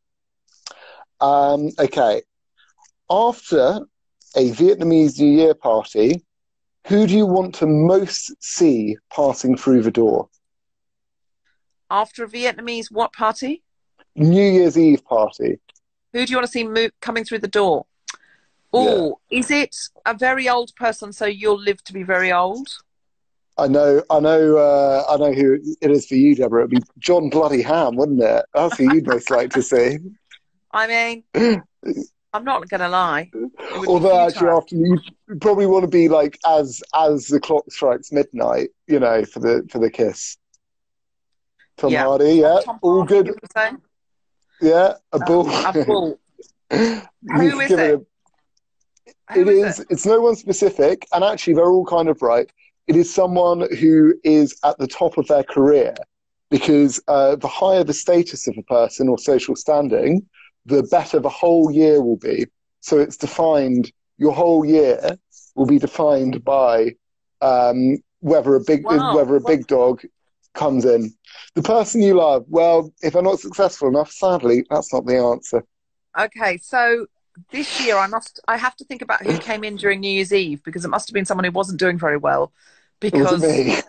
Um, okay, after a Vietnamese New Year party, who do you want to most see passing through the door? After a Vietnamese what party? New Year's Eve party. Who do you want to see move, coming through the door? Oh, Yeah. is it a very old person so you'll live to be very old? I know, I know, uh, I know who it is for you, Deborah. It'd be John Bloody Ham, wouldn't it? That's who you'd most like to see. I mean, I'm not going to lie. It would be Although actually, futile. after you probably want to be like as as the clock strikes midnight, you know, for the for the kiss. Tom Yeah. Hardy, yeah, Tom all Hardy, good. you were saying? Yeah, a bull. Um, a bull. You Who is give it? a- Who it is. it? It's no one specific, and actually, they're all kind of right. It is someone who is at the top of their career, because uh, the higher the status of a person or social standing, the better the whole year will be. So it's defined. Your whole year will be defined by um, whether a big Wow. whether a big dog comes in. The person you love. Well, if they're not successful enough, sadly, that's not the answer. Okay, so this year I must I have to think about who came in during New Year's Eve because it must have been someone who wasn't doing very well. It Because wasn't me.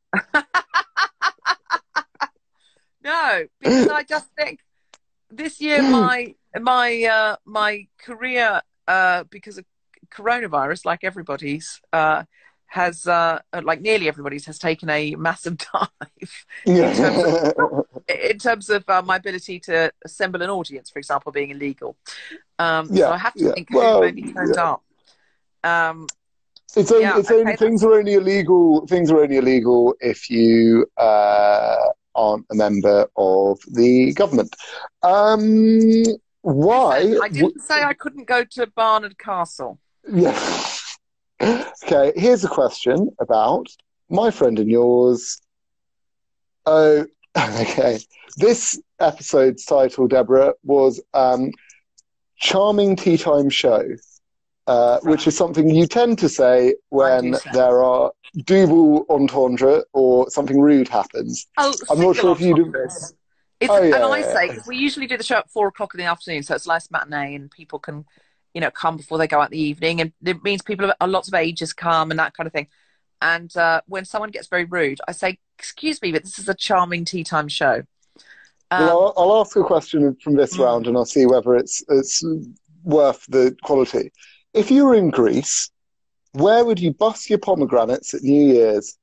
no, because I just think this year my my uh, my career uh, because of coronavirus, like everybody's, uh, has uh, like nearly everybody's has taken a massive dive in terms of in terms of uh, my ability to assemble an audience, for example, being illegal. Um, Yeah, so I have to yeah. think who Well, maybe turned yeah. up. Um, It's only, Yeah, it's only okay, things are only illegal. Things are only illegal if you uh, aren't a member of the government. Um, why? listen, I didn't say I couldn't go to Barnard Castle. Yeah. Okay. Here's a question about my friend and yours. Oh, okay. This episode's title, Deborah, was um, "Charming Tea Time Show." Uh, which is something you tend to say when say. there are double entendre or something rude happens. Oh, I'm not sure if you do. entendres. It's, Oh, yeah, and I yeah, say, yeah. because we usually do the show at four o'clock in the afternoon, so it's a nice matinee and people can, you know, come before they go out in the evening. And it means people of lots of ages come and that kind of thing. And uh, when someone gets very rude, I say, excuse me, but this is a charming tea time show. Um, Well, I'll, I'll ask a question from this Mm. round and I'll see whether it's it's worth the quality. If you were in Greece, where would you bust your pomegranates at New Year's?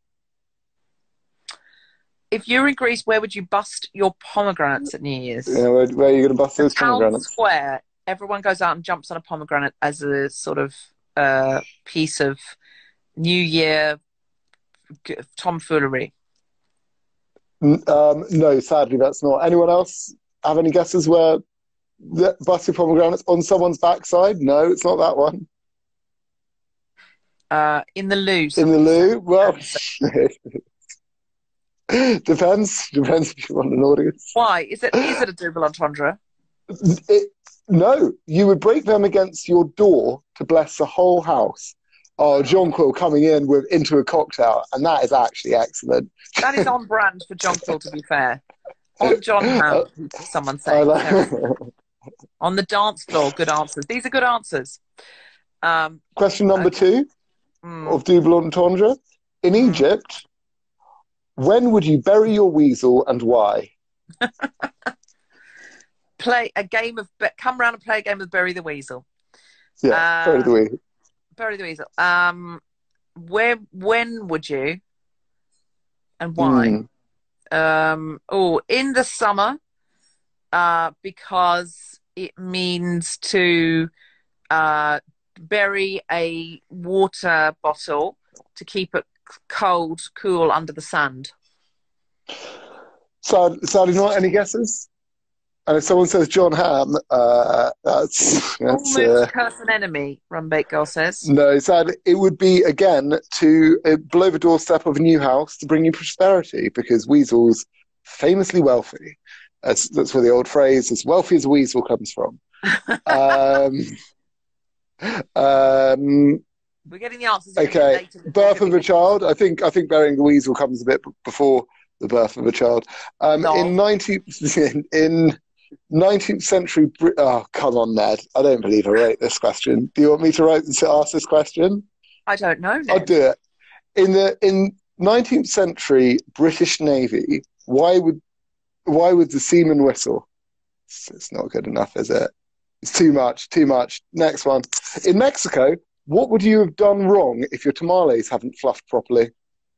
if you're in Greece, where would you bust your pomegranates at New Year's? You know, where, where are you going to bust The those town pomegranates? square, everyone goes out and jumps on a pomegranate as a sort of uh, piece of New Year g- tomfoolery. Um, no, sadly, that's not. Anyone else have any guesses where the busted pomegranates on someone's backside? No, it's not that one. Uh, in the loo. In the loo? Well, depends. Depends if you want an audience. Why? Is it is it a double entendre? It, no, you would break them against your door to bless the whole house. Oh, Jonquil coming in with into a cocktail, and that is actually excellent. That is on brand for Jonquil, to be fair. On John Ham, someone saying. Like... On the dance floor, good answers. These are good answers. Um, Question number okay. two mm. of double entendre. In mm. Egypt, when would you bury your weasel and why? Play a game of... Come round and play a game of Bury the Weasel. Yeah, uh, bury the weasel. Bury the weasel. Um, where? When would you? And why? Mm. Um, oh, in the summer, uh, because it means to uh, bury a water bottle to keep it cold, cool under the sand. So, sadly, not any guesses. And if someone says John Ham, uh, that's... that's Almost uh, curse an enemy, Runbake Girl says. No, sadly, it would be, again, to uh, below the doorstep of a new house to bring you prosperity, because weasels famously wealthy. That's, that's where the old phrase, as wealthy as a weasel, comes from. um, um, We're getting the answers. Okay, birth of a child. I think I think burying the weasel comes a bit before the birth of a child. Um, no. In nineteenth in, in nineteenth century. Oh, come on, Ned! I don't believe I wrote this question. Do you want me to write to ask this question? I don't know. Ned. I'll do it. In the in nineteenth century British Navy, why would why would the seaman whistle? It's, it's not good enough, is it? It's too much. Too much. Next one. In Mexico, what would you have done wrong if your tamales haven't fluffed properly?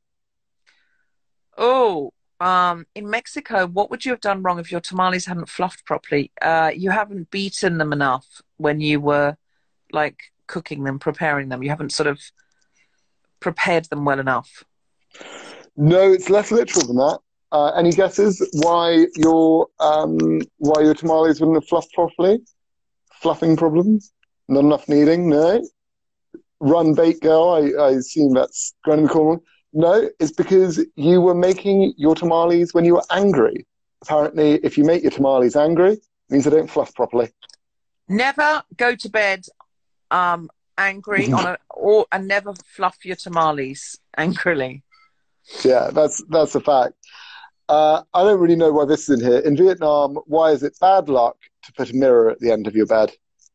Oh, um, in Mexico, what would you have done wrong if your tamales hadn't fluffed properly? Uh, you haven't beaten them enough when you were, like, cooking them, preparing them. You haven't sort of prepared them well enough. No, it's less literal than that. Uh, any guesses why your um, why your tamales wouldn't have fluffed properly? Fluffing problems? Not enough kneading? No. Run, bake, girl. I, I assume that's going to be common. No, it's because you were making your tamales when you were angry. Apparently, if you make your tamales angry, it means they don't fluff properly. Never go to bed um, angry on a, or and never fluff your tamales angrily. Yeah, that's that's a fact. Uh, I don't really know why this is in here. In Vietnam, why is it bad luck to put a mirror at the end of your bed?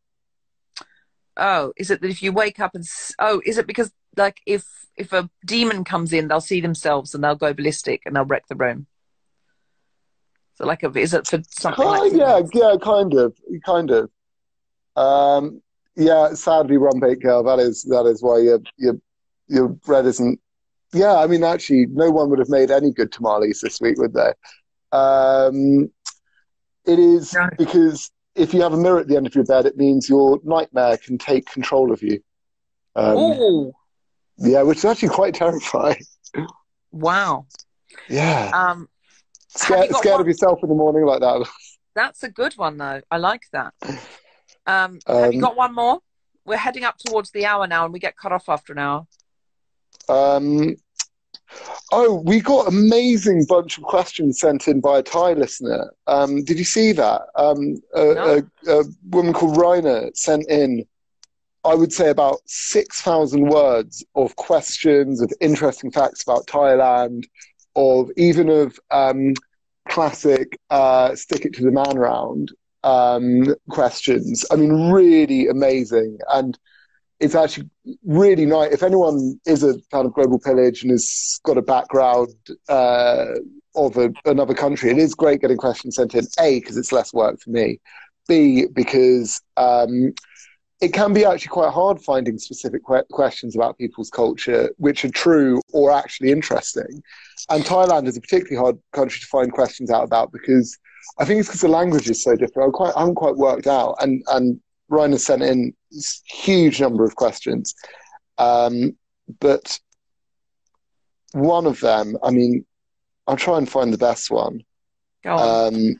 Oh, is it that if you wake up and... Oh, is it because, like, if if a demon comes in, they'll see themselves and they'll go ballistic and they'll wreck the room? So, like, a, is it for something kind, like... Yeah, yeah, kind of, kind of. Um, yeah, sadly, Rumbake Girl, that is that is why your, your, your bread isn't... Yeah, I mean, actually, no one would have made any good tamales this week, would they? Um, it is no. Because... if you have a mirror at the end of your bed, it means your nightmare can take control of you. Um, oh. Yeah, which is actually quite terrifying. Wow. Yeah. Um, scared scared of yourself in the morning like that. That's a good one, though. I like that. Um, have um, you got one more? We're heading up towards the hour now, and we get cut off after an hour. Um. Oh, we got an amazing bunch of questions sent in by a Thai listener. Um, did you see that? Um, a, no. a, a woman called Raina sent in, I would say, about six thousand words of questions, of interesting facts about Thailand, of even of um, classic uh, stick it to the man round um, questions. I mean, really amazing. And it's actually really nice. If anyone is a fan of Global Pillage and has got a background uh, of a, another country, it is great getting questions sent in. A, because it's less work for me. B, because um, it can be actually quite hard finding specific que- questions about people's culture which are true or actually interesting. And Thailand is a particularly hard country to find questions out about because I think it's because the language is so different. I'm quite, I haven't quite worked out. And, and Ryan has sent in a huge number of questions. Um, but one of them, I mean, I'll try and find the best one. Go on. Um,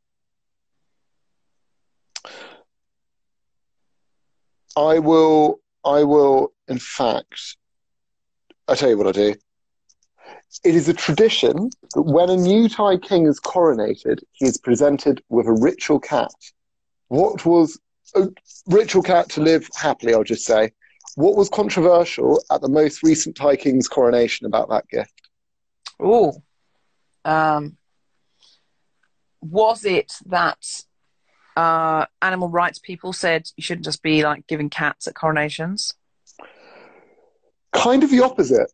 I will, I will, in fact, I'll tell you what I do. It is a tradition that when a new Thai king is coronated, he is presented with a ritual cat. What was a ritual cat to live happily, I'll just say. What was controversial at the most recent Thai king's coronation about that gift? Oh, um, was it that uh, animal rights people said you shouldn't just be like giving cats at coronations? Kind of the opposite.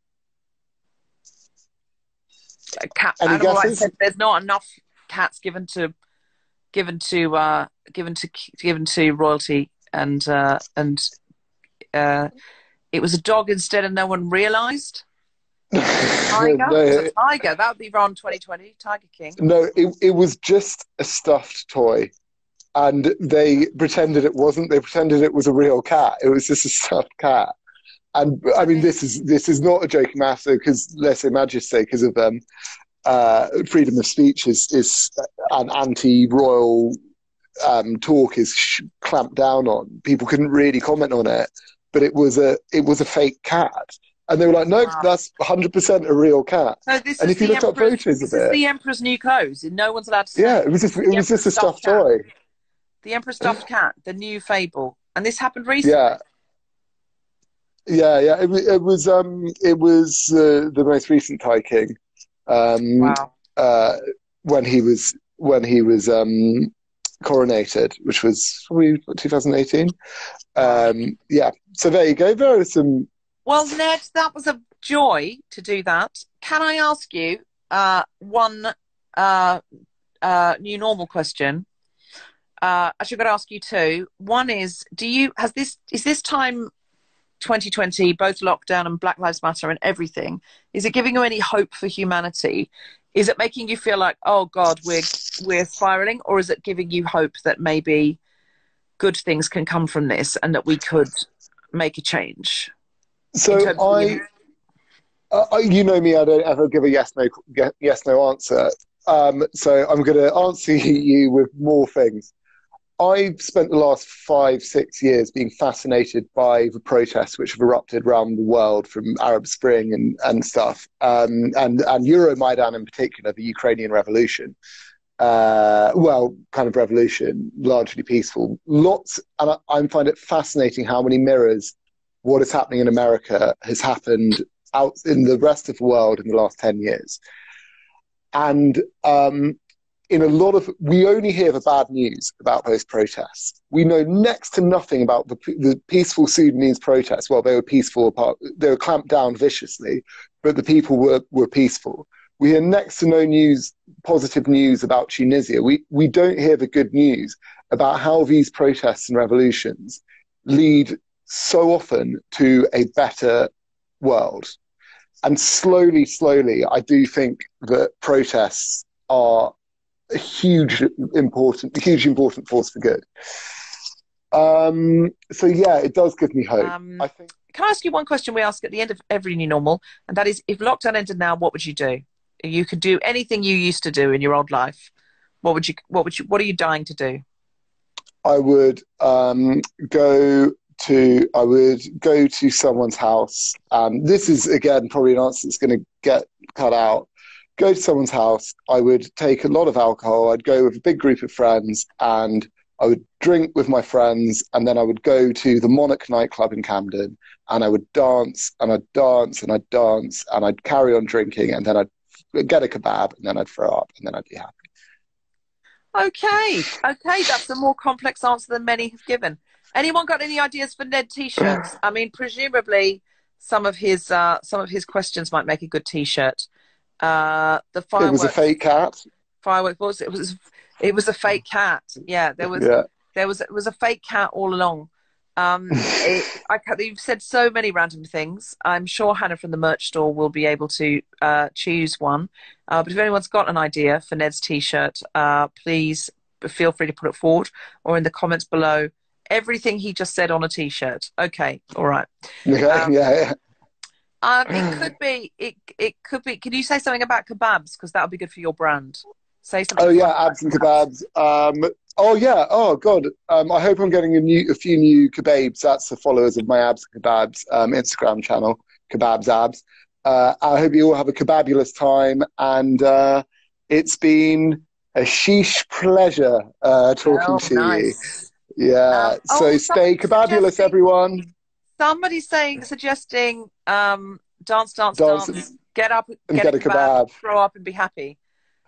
Cat, Any animal rights guesses? said there's not enough cats given to given to uh, given to given to royalty, and uh, and uh, it was a dog instead, and no one realised. Tiger, No, it was a tiger. That would be around twenty twenty. Tiger King. No, it it was just a stuffed toy, and they pretended it wasn't. They pretended it was a real cat. It was just a stuffed cat. And I mean, this is this is not a joking matter because, let's say, Majesty, because of um, uh, freedom of speech is is an anti-royal um, talk is sh- clamped down on. People couldn't really comment on it, but it was a it was a fake cat, and they were like, "No, Wow. that's one hundred percent a real cat." So this And is if you the look up Emperor's, photos this of is it, the Emperor's new clothes, and no one's allowed to say yeah, it was just it the was just a Emperor's stuffed cat. toy. The Emperor's stuffed cat, the new fable, and this happened recently. Yeah. Yeah, yeah, it, wa- it was um, it was uh, the most recent Thai king, um, Wow. uh, when he was when he was um, coronated, which was probably twenty eighteen. Um, yeah, so there you go. There are some. Well, Ned, that was a joy to do that. Can I ask you uh, one uh, uh, new normal question? Uh, actually, I've got to ask you two. One is, do you has this is this time twenty twenty, both lockdown and Black Lives Matter and everything, is it giving you any hope for humanity? Is it making you feel like, oh God, we're we're spiraling, or is it giving you hope that maybe good things can come from this and that we could make a change? So I, uh, you know me, I don't ever give a yes no yes no answer. Um, so I'm going to answer you with more things. I've spent the last five, six years being fascinated by the protests which have erupted around the world from Arab Spring and, and stuff, um, and, and Euromaidan in particular, the Ukrainian revolution. Uh, well, kind of revolution, largely peaceful. Lots, and I, I find it fascinating how many mirrors what is happening in America has happened out in the rest of the world in the last ten years. And um, in a lot of, we only hear the bad news about those protests. We know next to nothing about the, the peaceful Sudanese protests. Well, they were peaceful, apart, they were clamped down viciously, but the people were, were peaceful. We hear next to no news, positive news about Tunisia. We, we don't hear the good news about how these protests and revolutions lead so often to a better world. And slowly, slowly, I do think that protests are a huge important, huge important force for good. Um, so yeah, it does give me hope. Um, I think. Can I ask you one question we ask at the end of every new normal, and that is, if lockdown ended now, what would you do? If you could do anything you used to do in your old life, what would you? What would you? What are you dying to do? I would um, go to. I would go to someone's house. Um, this is again probably an answer that's going to get cut out. Go to someone's house. I would take a lot of alcohol. I'd go with a big group of friends, and I would drink with my friends, and then I would go to the Monarch nightclub in Camden, and I would dance, and I'd dance, and I'd dance, and I'd carry on drinking, and then I'd get a kebab, and then I'd throw up, and then I'd be happy. Okay, okay, that's a more complex answer than many have given. Anyone got any ideas for Ned T-shirts? I mean, presumably some of his uh, some of his questions might make a good T-shirt. Uh, the fireworks. It was a fake cat. Fireworks. What was it? It was. It was a fake cat. Yeah, there was. Yeah. There was. It was a fake cat all along. Um, it, I, you've said so many random things. I'm sure Hannah from the merch store will be able to uh, choose one. Uh, but if anyone's got an idea for Ned's T-shirt, uh, please feel free to put it forward or in the comments below. Everything he just said on a T-shirt. Okay, all right. Okay, Um, yeah, yeah. Um, it could be. It it could be. Can you say something about kebabs? Because that would be good for your brand. Say something. Oh yeah, abs and kebabs. Um, oh yeah. Oh god. Um, I hope I'm getting a new, a few new kebabs. That's the followers of my Abs and Kebabs um, Instagram channel, Kebabs Abs. Uh, I hope you all have a kebabulous time, and uh, it's been a sheesh pleasure uh, talking oh, to nice. you. Yeah. Um, so oh, stay kebabulous, everyone. Somebody's saying, suggesting, um, dance, dance, Dance dance, get up, and get, get a a kebab, kebab. throw up and be happy.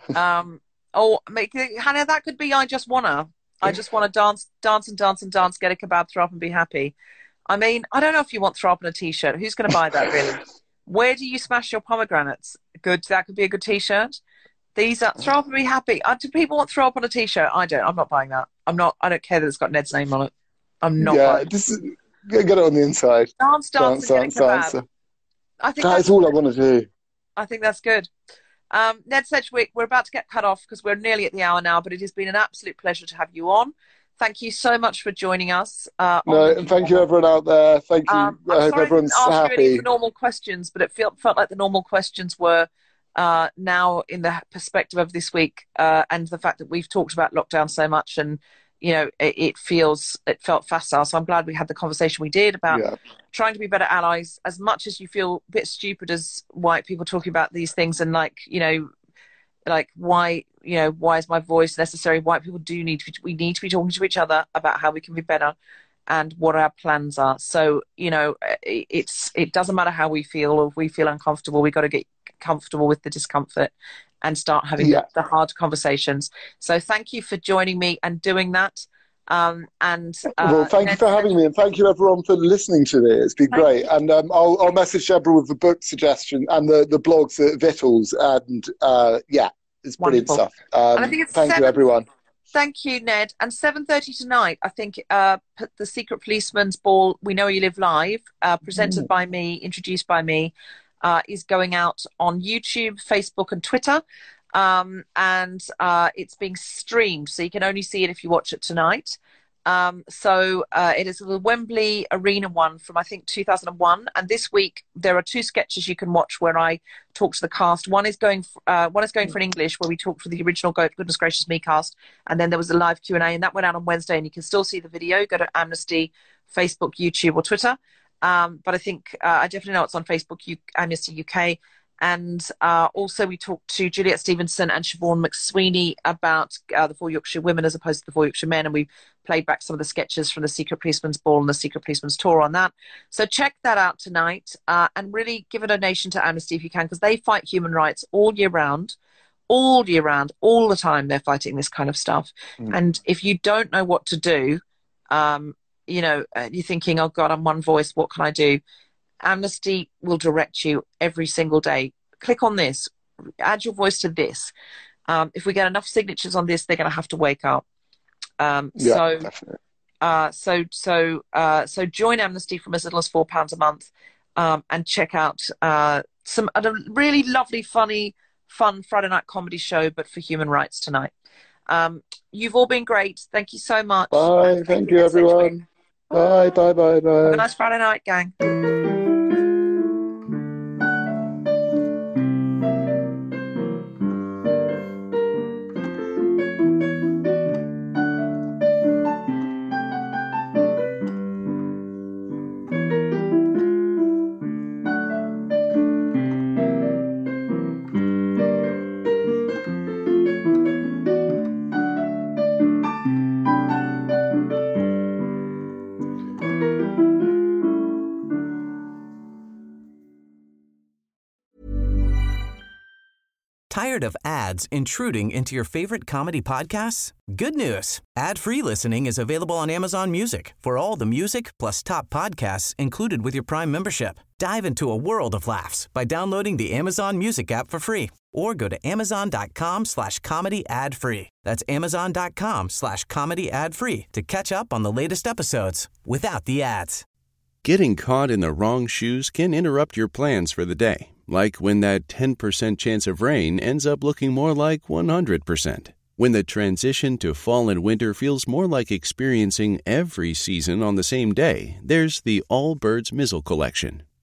Um, oh, make Hannah, that could be I just wanna. I just want to dance, dance and dance and dance, get a kebab, throw up and be happy. I mean, I don't know if you want throw up on a t-shirt. Who's going to buy that, really? Where do you smash your pomegranates? Good, that could be a good t-shirt. These are throw up and be happy. Uh, do people want throw up on a t-shirt? I don't. I'm not buying that. I'm not. I don't care that it's got Ned's name on it. I'm not. Yeah, buying it. just get it on the inside. Dance, dance, Dance, and get a dance, kebab. dance. I think That that's is all I want to do. I think that's good. Um, Ned Sedgwick, we're about to get cut off because we're nearly at the hour now, but it has been an absolute pleasure to have you on. Thank you so much for joining us. Uh, No, and thank you everyone out there. Thank you. Um, I I'm hope sorry everyone's I didn't ask you any of happy. the normal questions, but it felt felt like the normal questions were uh, now in the perspective of this week uh, and the fact that we've talked about lockdown so much, and you know it, it feels it felt facile. So I'm glad we had the conversation we did about Yeah. trying to be better allies. As much as you feel a bit stupid as white people talking about these things, and like you know, like why you know why is my voice necessary? White people do need to. We need to be talking to each other about how we can be better and what our plans are. So, you know, it's it doesn't matter how we feel or if we feel uncomfortable. We've got to get comfortable with the discomfort and start having Yeah. the, the hard conversations. So thank you for joining me and doing that. Um, and uh, Well, thank you Ned for having me, and thank you everyone for listening to me. It's been Thank great. you. And um, I'll, I'll message Deborah with the book suggestion and the, the blogs at Vittles. And uh, yeah, it's brilliant Wonderful. stuff. Um, And I think it's thank seven- you, everyone. Thank you, Ned. And seven thirty tonight, I think, uh, p- the Secret Policeman's Ball, We Know You Live Live, uh, presented by me, introduced by me, uh, is going out on YouTube, Facebook and Twitter. Um, and uh, it's being streamed, so you can only see it if you watch it tonight. Um, so uh, it is the Wembley Arena one from, I think, two thousand one. And this week there are two sketches you can watch where I talk to the cast. One is going for, uh, one is going for in English, where we talked for the original Go- Goodness Gracious Me cast. And then there was a live Q and A, and that went out on Wednesday, and you can still see the video. Go to Amnesty, Facebook, YouTube or Twitter. Um, but I think uh, I definitely know it's on Facebook, U- Amnesty U K. And uh, also we talked to Juliet Stevenson and Siobhan McSweeney about uh, the Four Yorkshire Women as opposed to the Four Yorkshire Men. And we played back some of the sketches from the Secret Policeman's Ball and the Secret Policeman's Tour on that. So check that out tonight uh, and really give a donation to Amnesty if you can, because they fight human rights all year round, all year round, all the time they're fighting this kind of stuff. Mm. And if you don't know what to do, um, you know, uh, you're thinking, oh God, I'm one voice, what can I do? Amnesty will direct you every single day. Click on this, add your voice to this. Um, if we get enough signatures on this, they're going to have to wake up. Um, Yeah, so, definitely. uh, so, so, uh, so join Amnesty from as little as four pounds a month, um, and check out uh, some a really lovely, funny, fun Friday night comedy show, but for human rights tonight. Um, you've all been great. Thank you so much. Bye. And Thank you, everyone. Bye, bye, bye, bye. Have a nice Friday night, gang. Tired of ads intruding into your favorite comedy podcasts? Good news. Ad-free listening is available on Amazon Music for all the music plus top podcasts included with your Prime membership. Dive into a world of laughs by downloading the Amazon Music app for free or go to amazon.com slash comedy ad free. That's amazon.com slash comedy ad free to catch up on the latest episodes without the ads. Getting caught in the wrong shoes can interrupt your plans for the day. Like when that ten percent chance of rain ends up looking more like one hundred percent. When the transition to fall and winter feels more like experiencing every season on the same day, there's the Allbirds Mizzle Collection.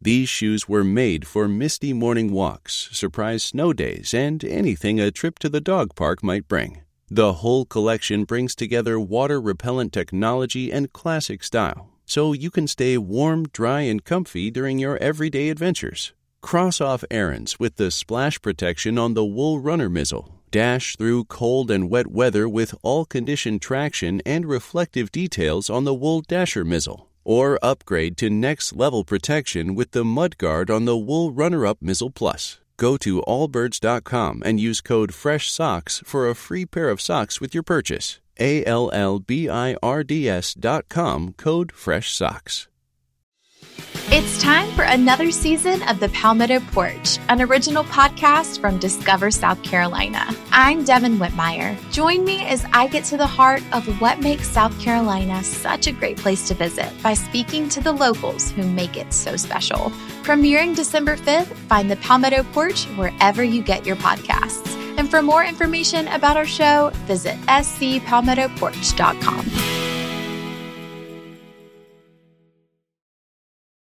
These shoes were made for misty morning walks, surprise snow days, and anything a trip to the dog park might bring. The whole collection brings together water-repellent technology and classic style, so you can stay warm, dry, and comfy during your everyday adventures. Cross off errands with the splash protection on the Wool Runner Mizzle. Dash through cold and wet weather with all-condition traction and reflective details on the Wool Dasher Mizzle. Or upgrade to next-level protection with the Mud Guard on the Wool Runner-Up Mizzle Plus. Go to allbirds dot com and use code FRESHSOCKS for a free pair of socks with your purchase. A L L B I R D S dot com, code FRESHSOCKS. It's time for another season of The Palmetto Porch, an original podcast from Discover South Carolina. I'm Devin Whitmire. Join me as I get to the heart of what makes South Carolina such a great place to visit by speaking to the locals who make it so special. Premiering December fifth, find The Palmetto Porch wherever you get your podcasts. And for more information about our show, visit s c palmetto porch dot com.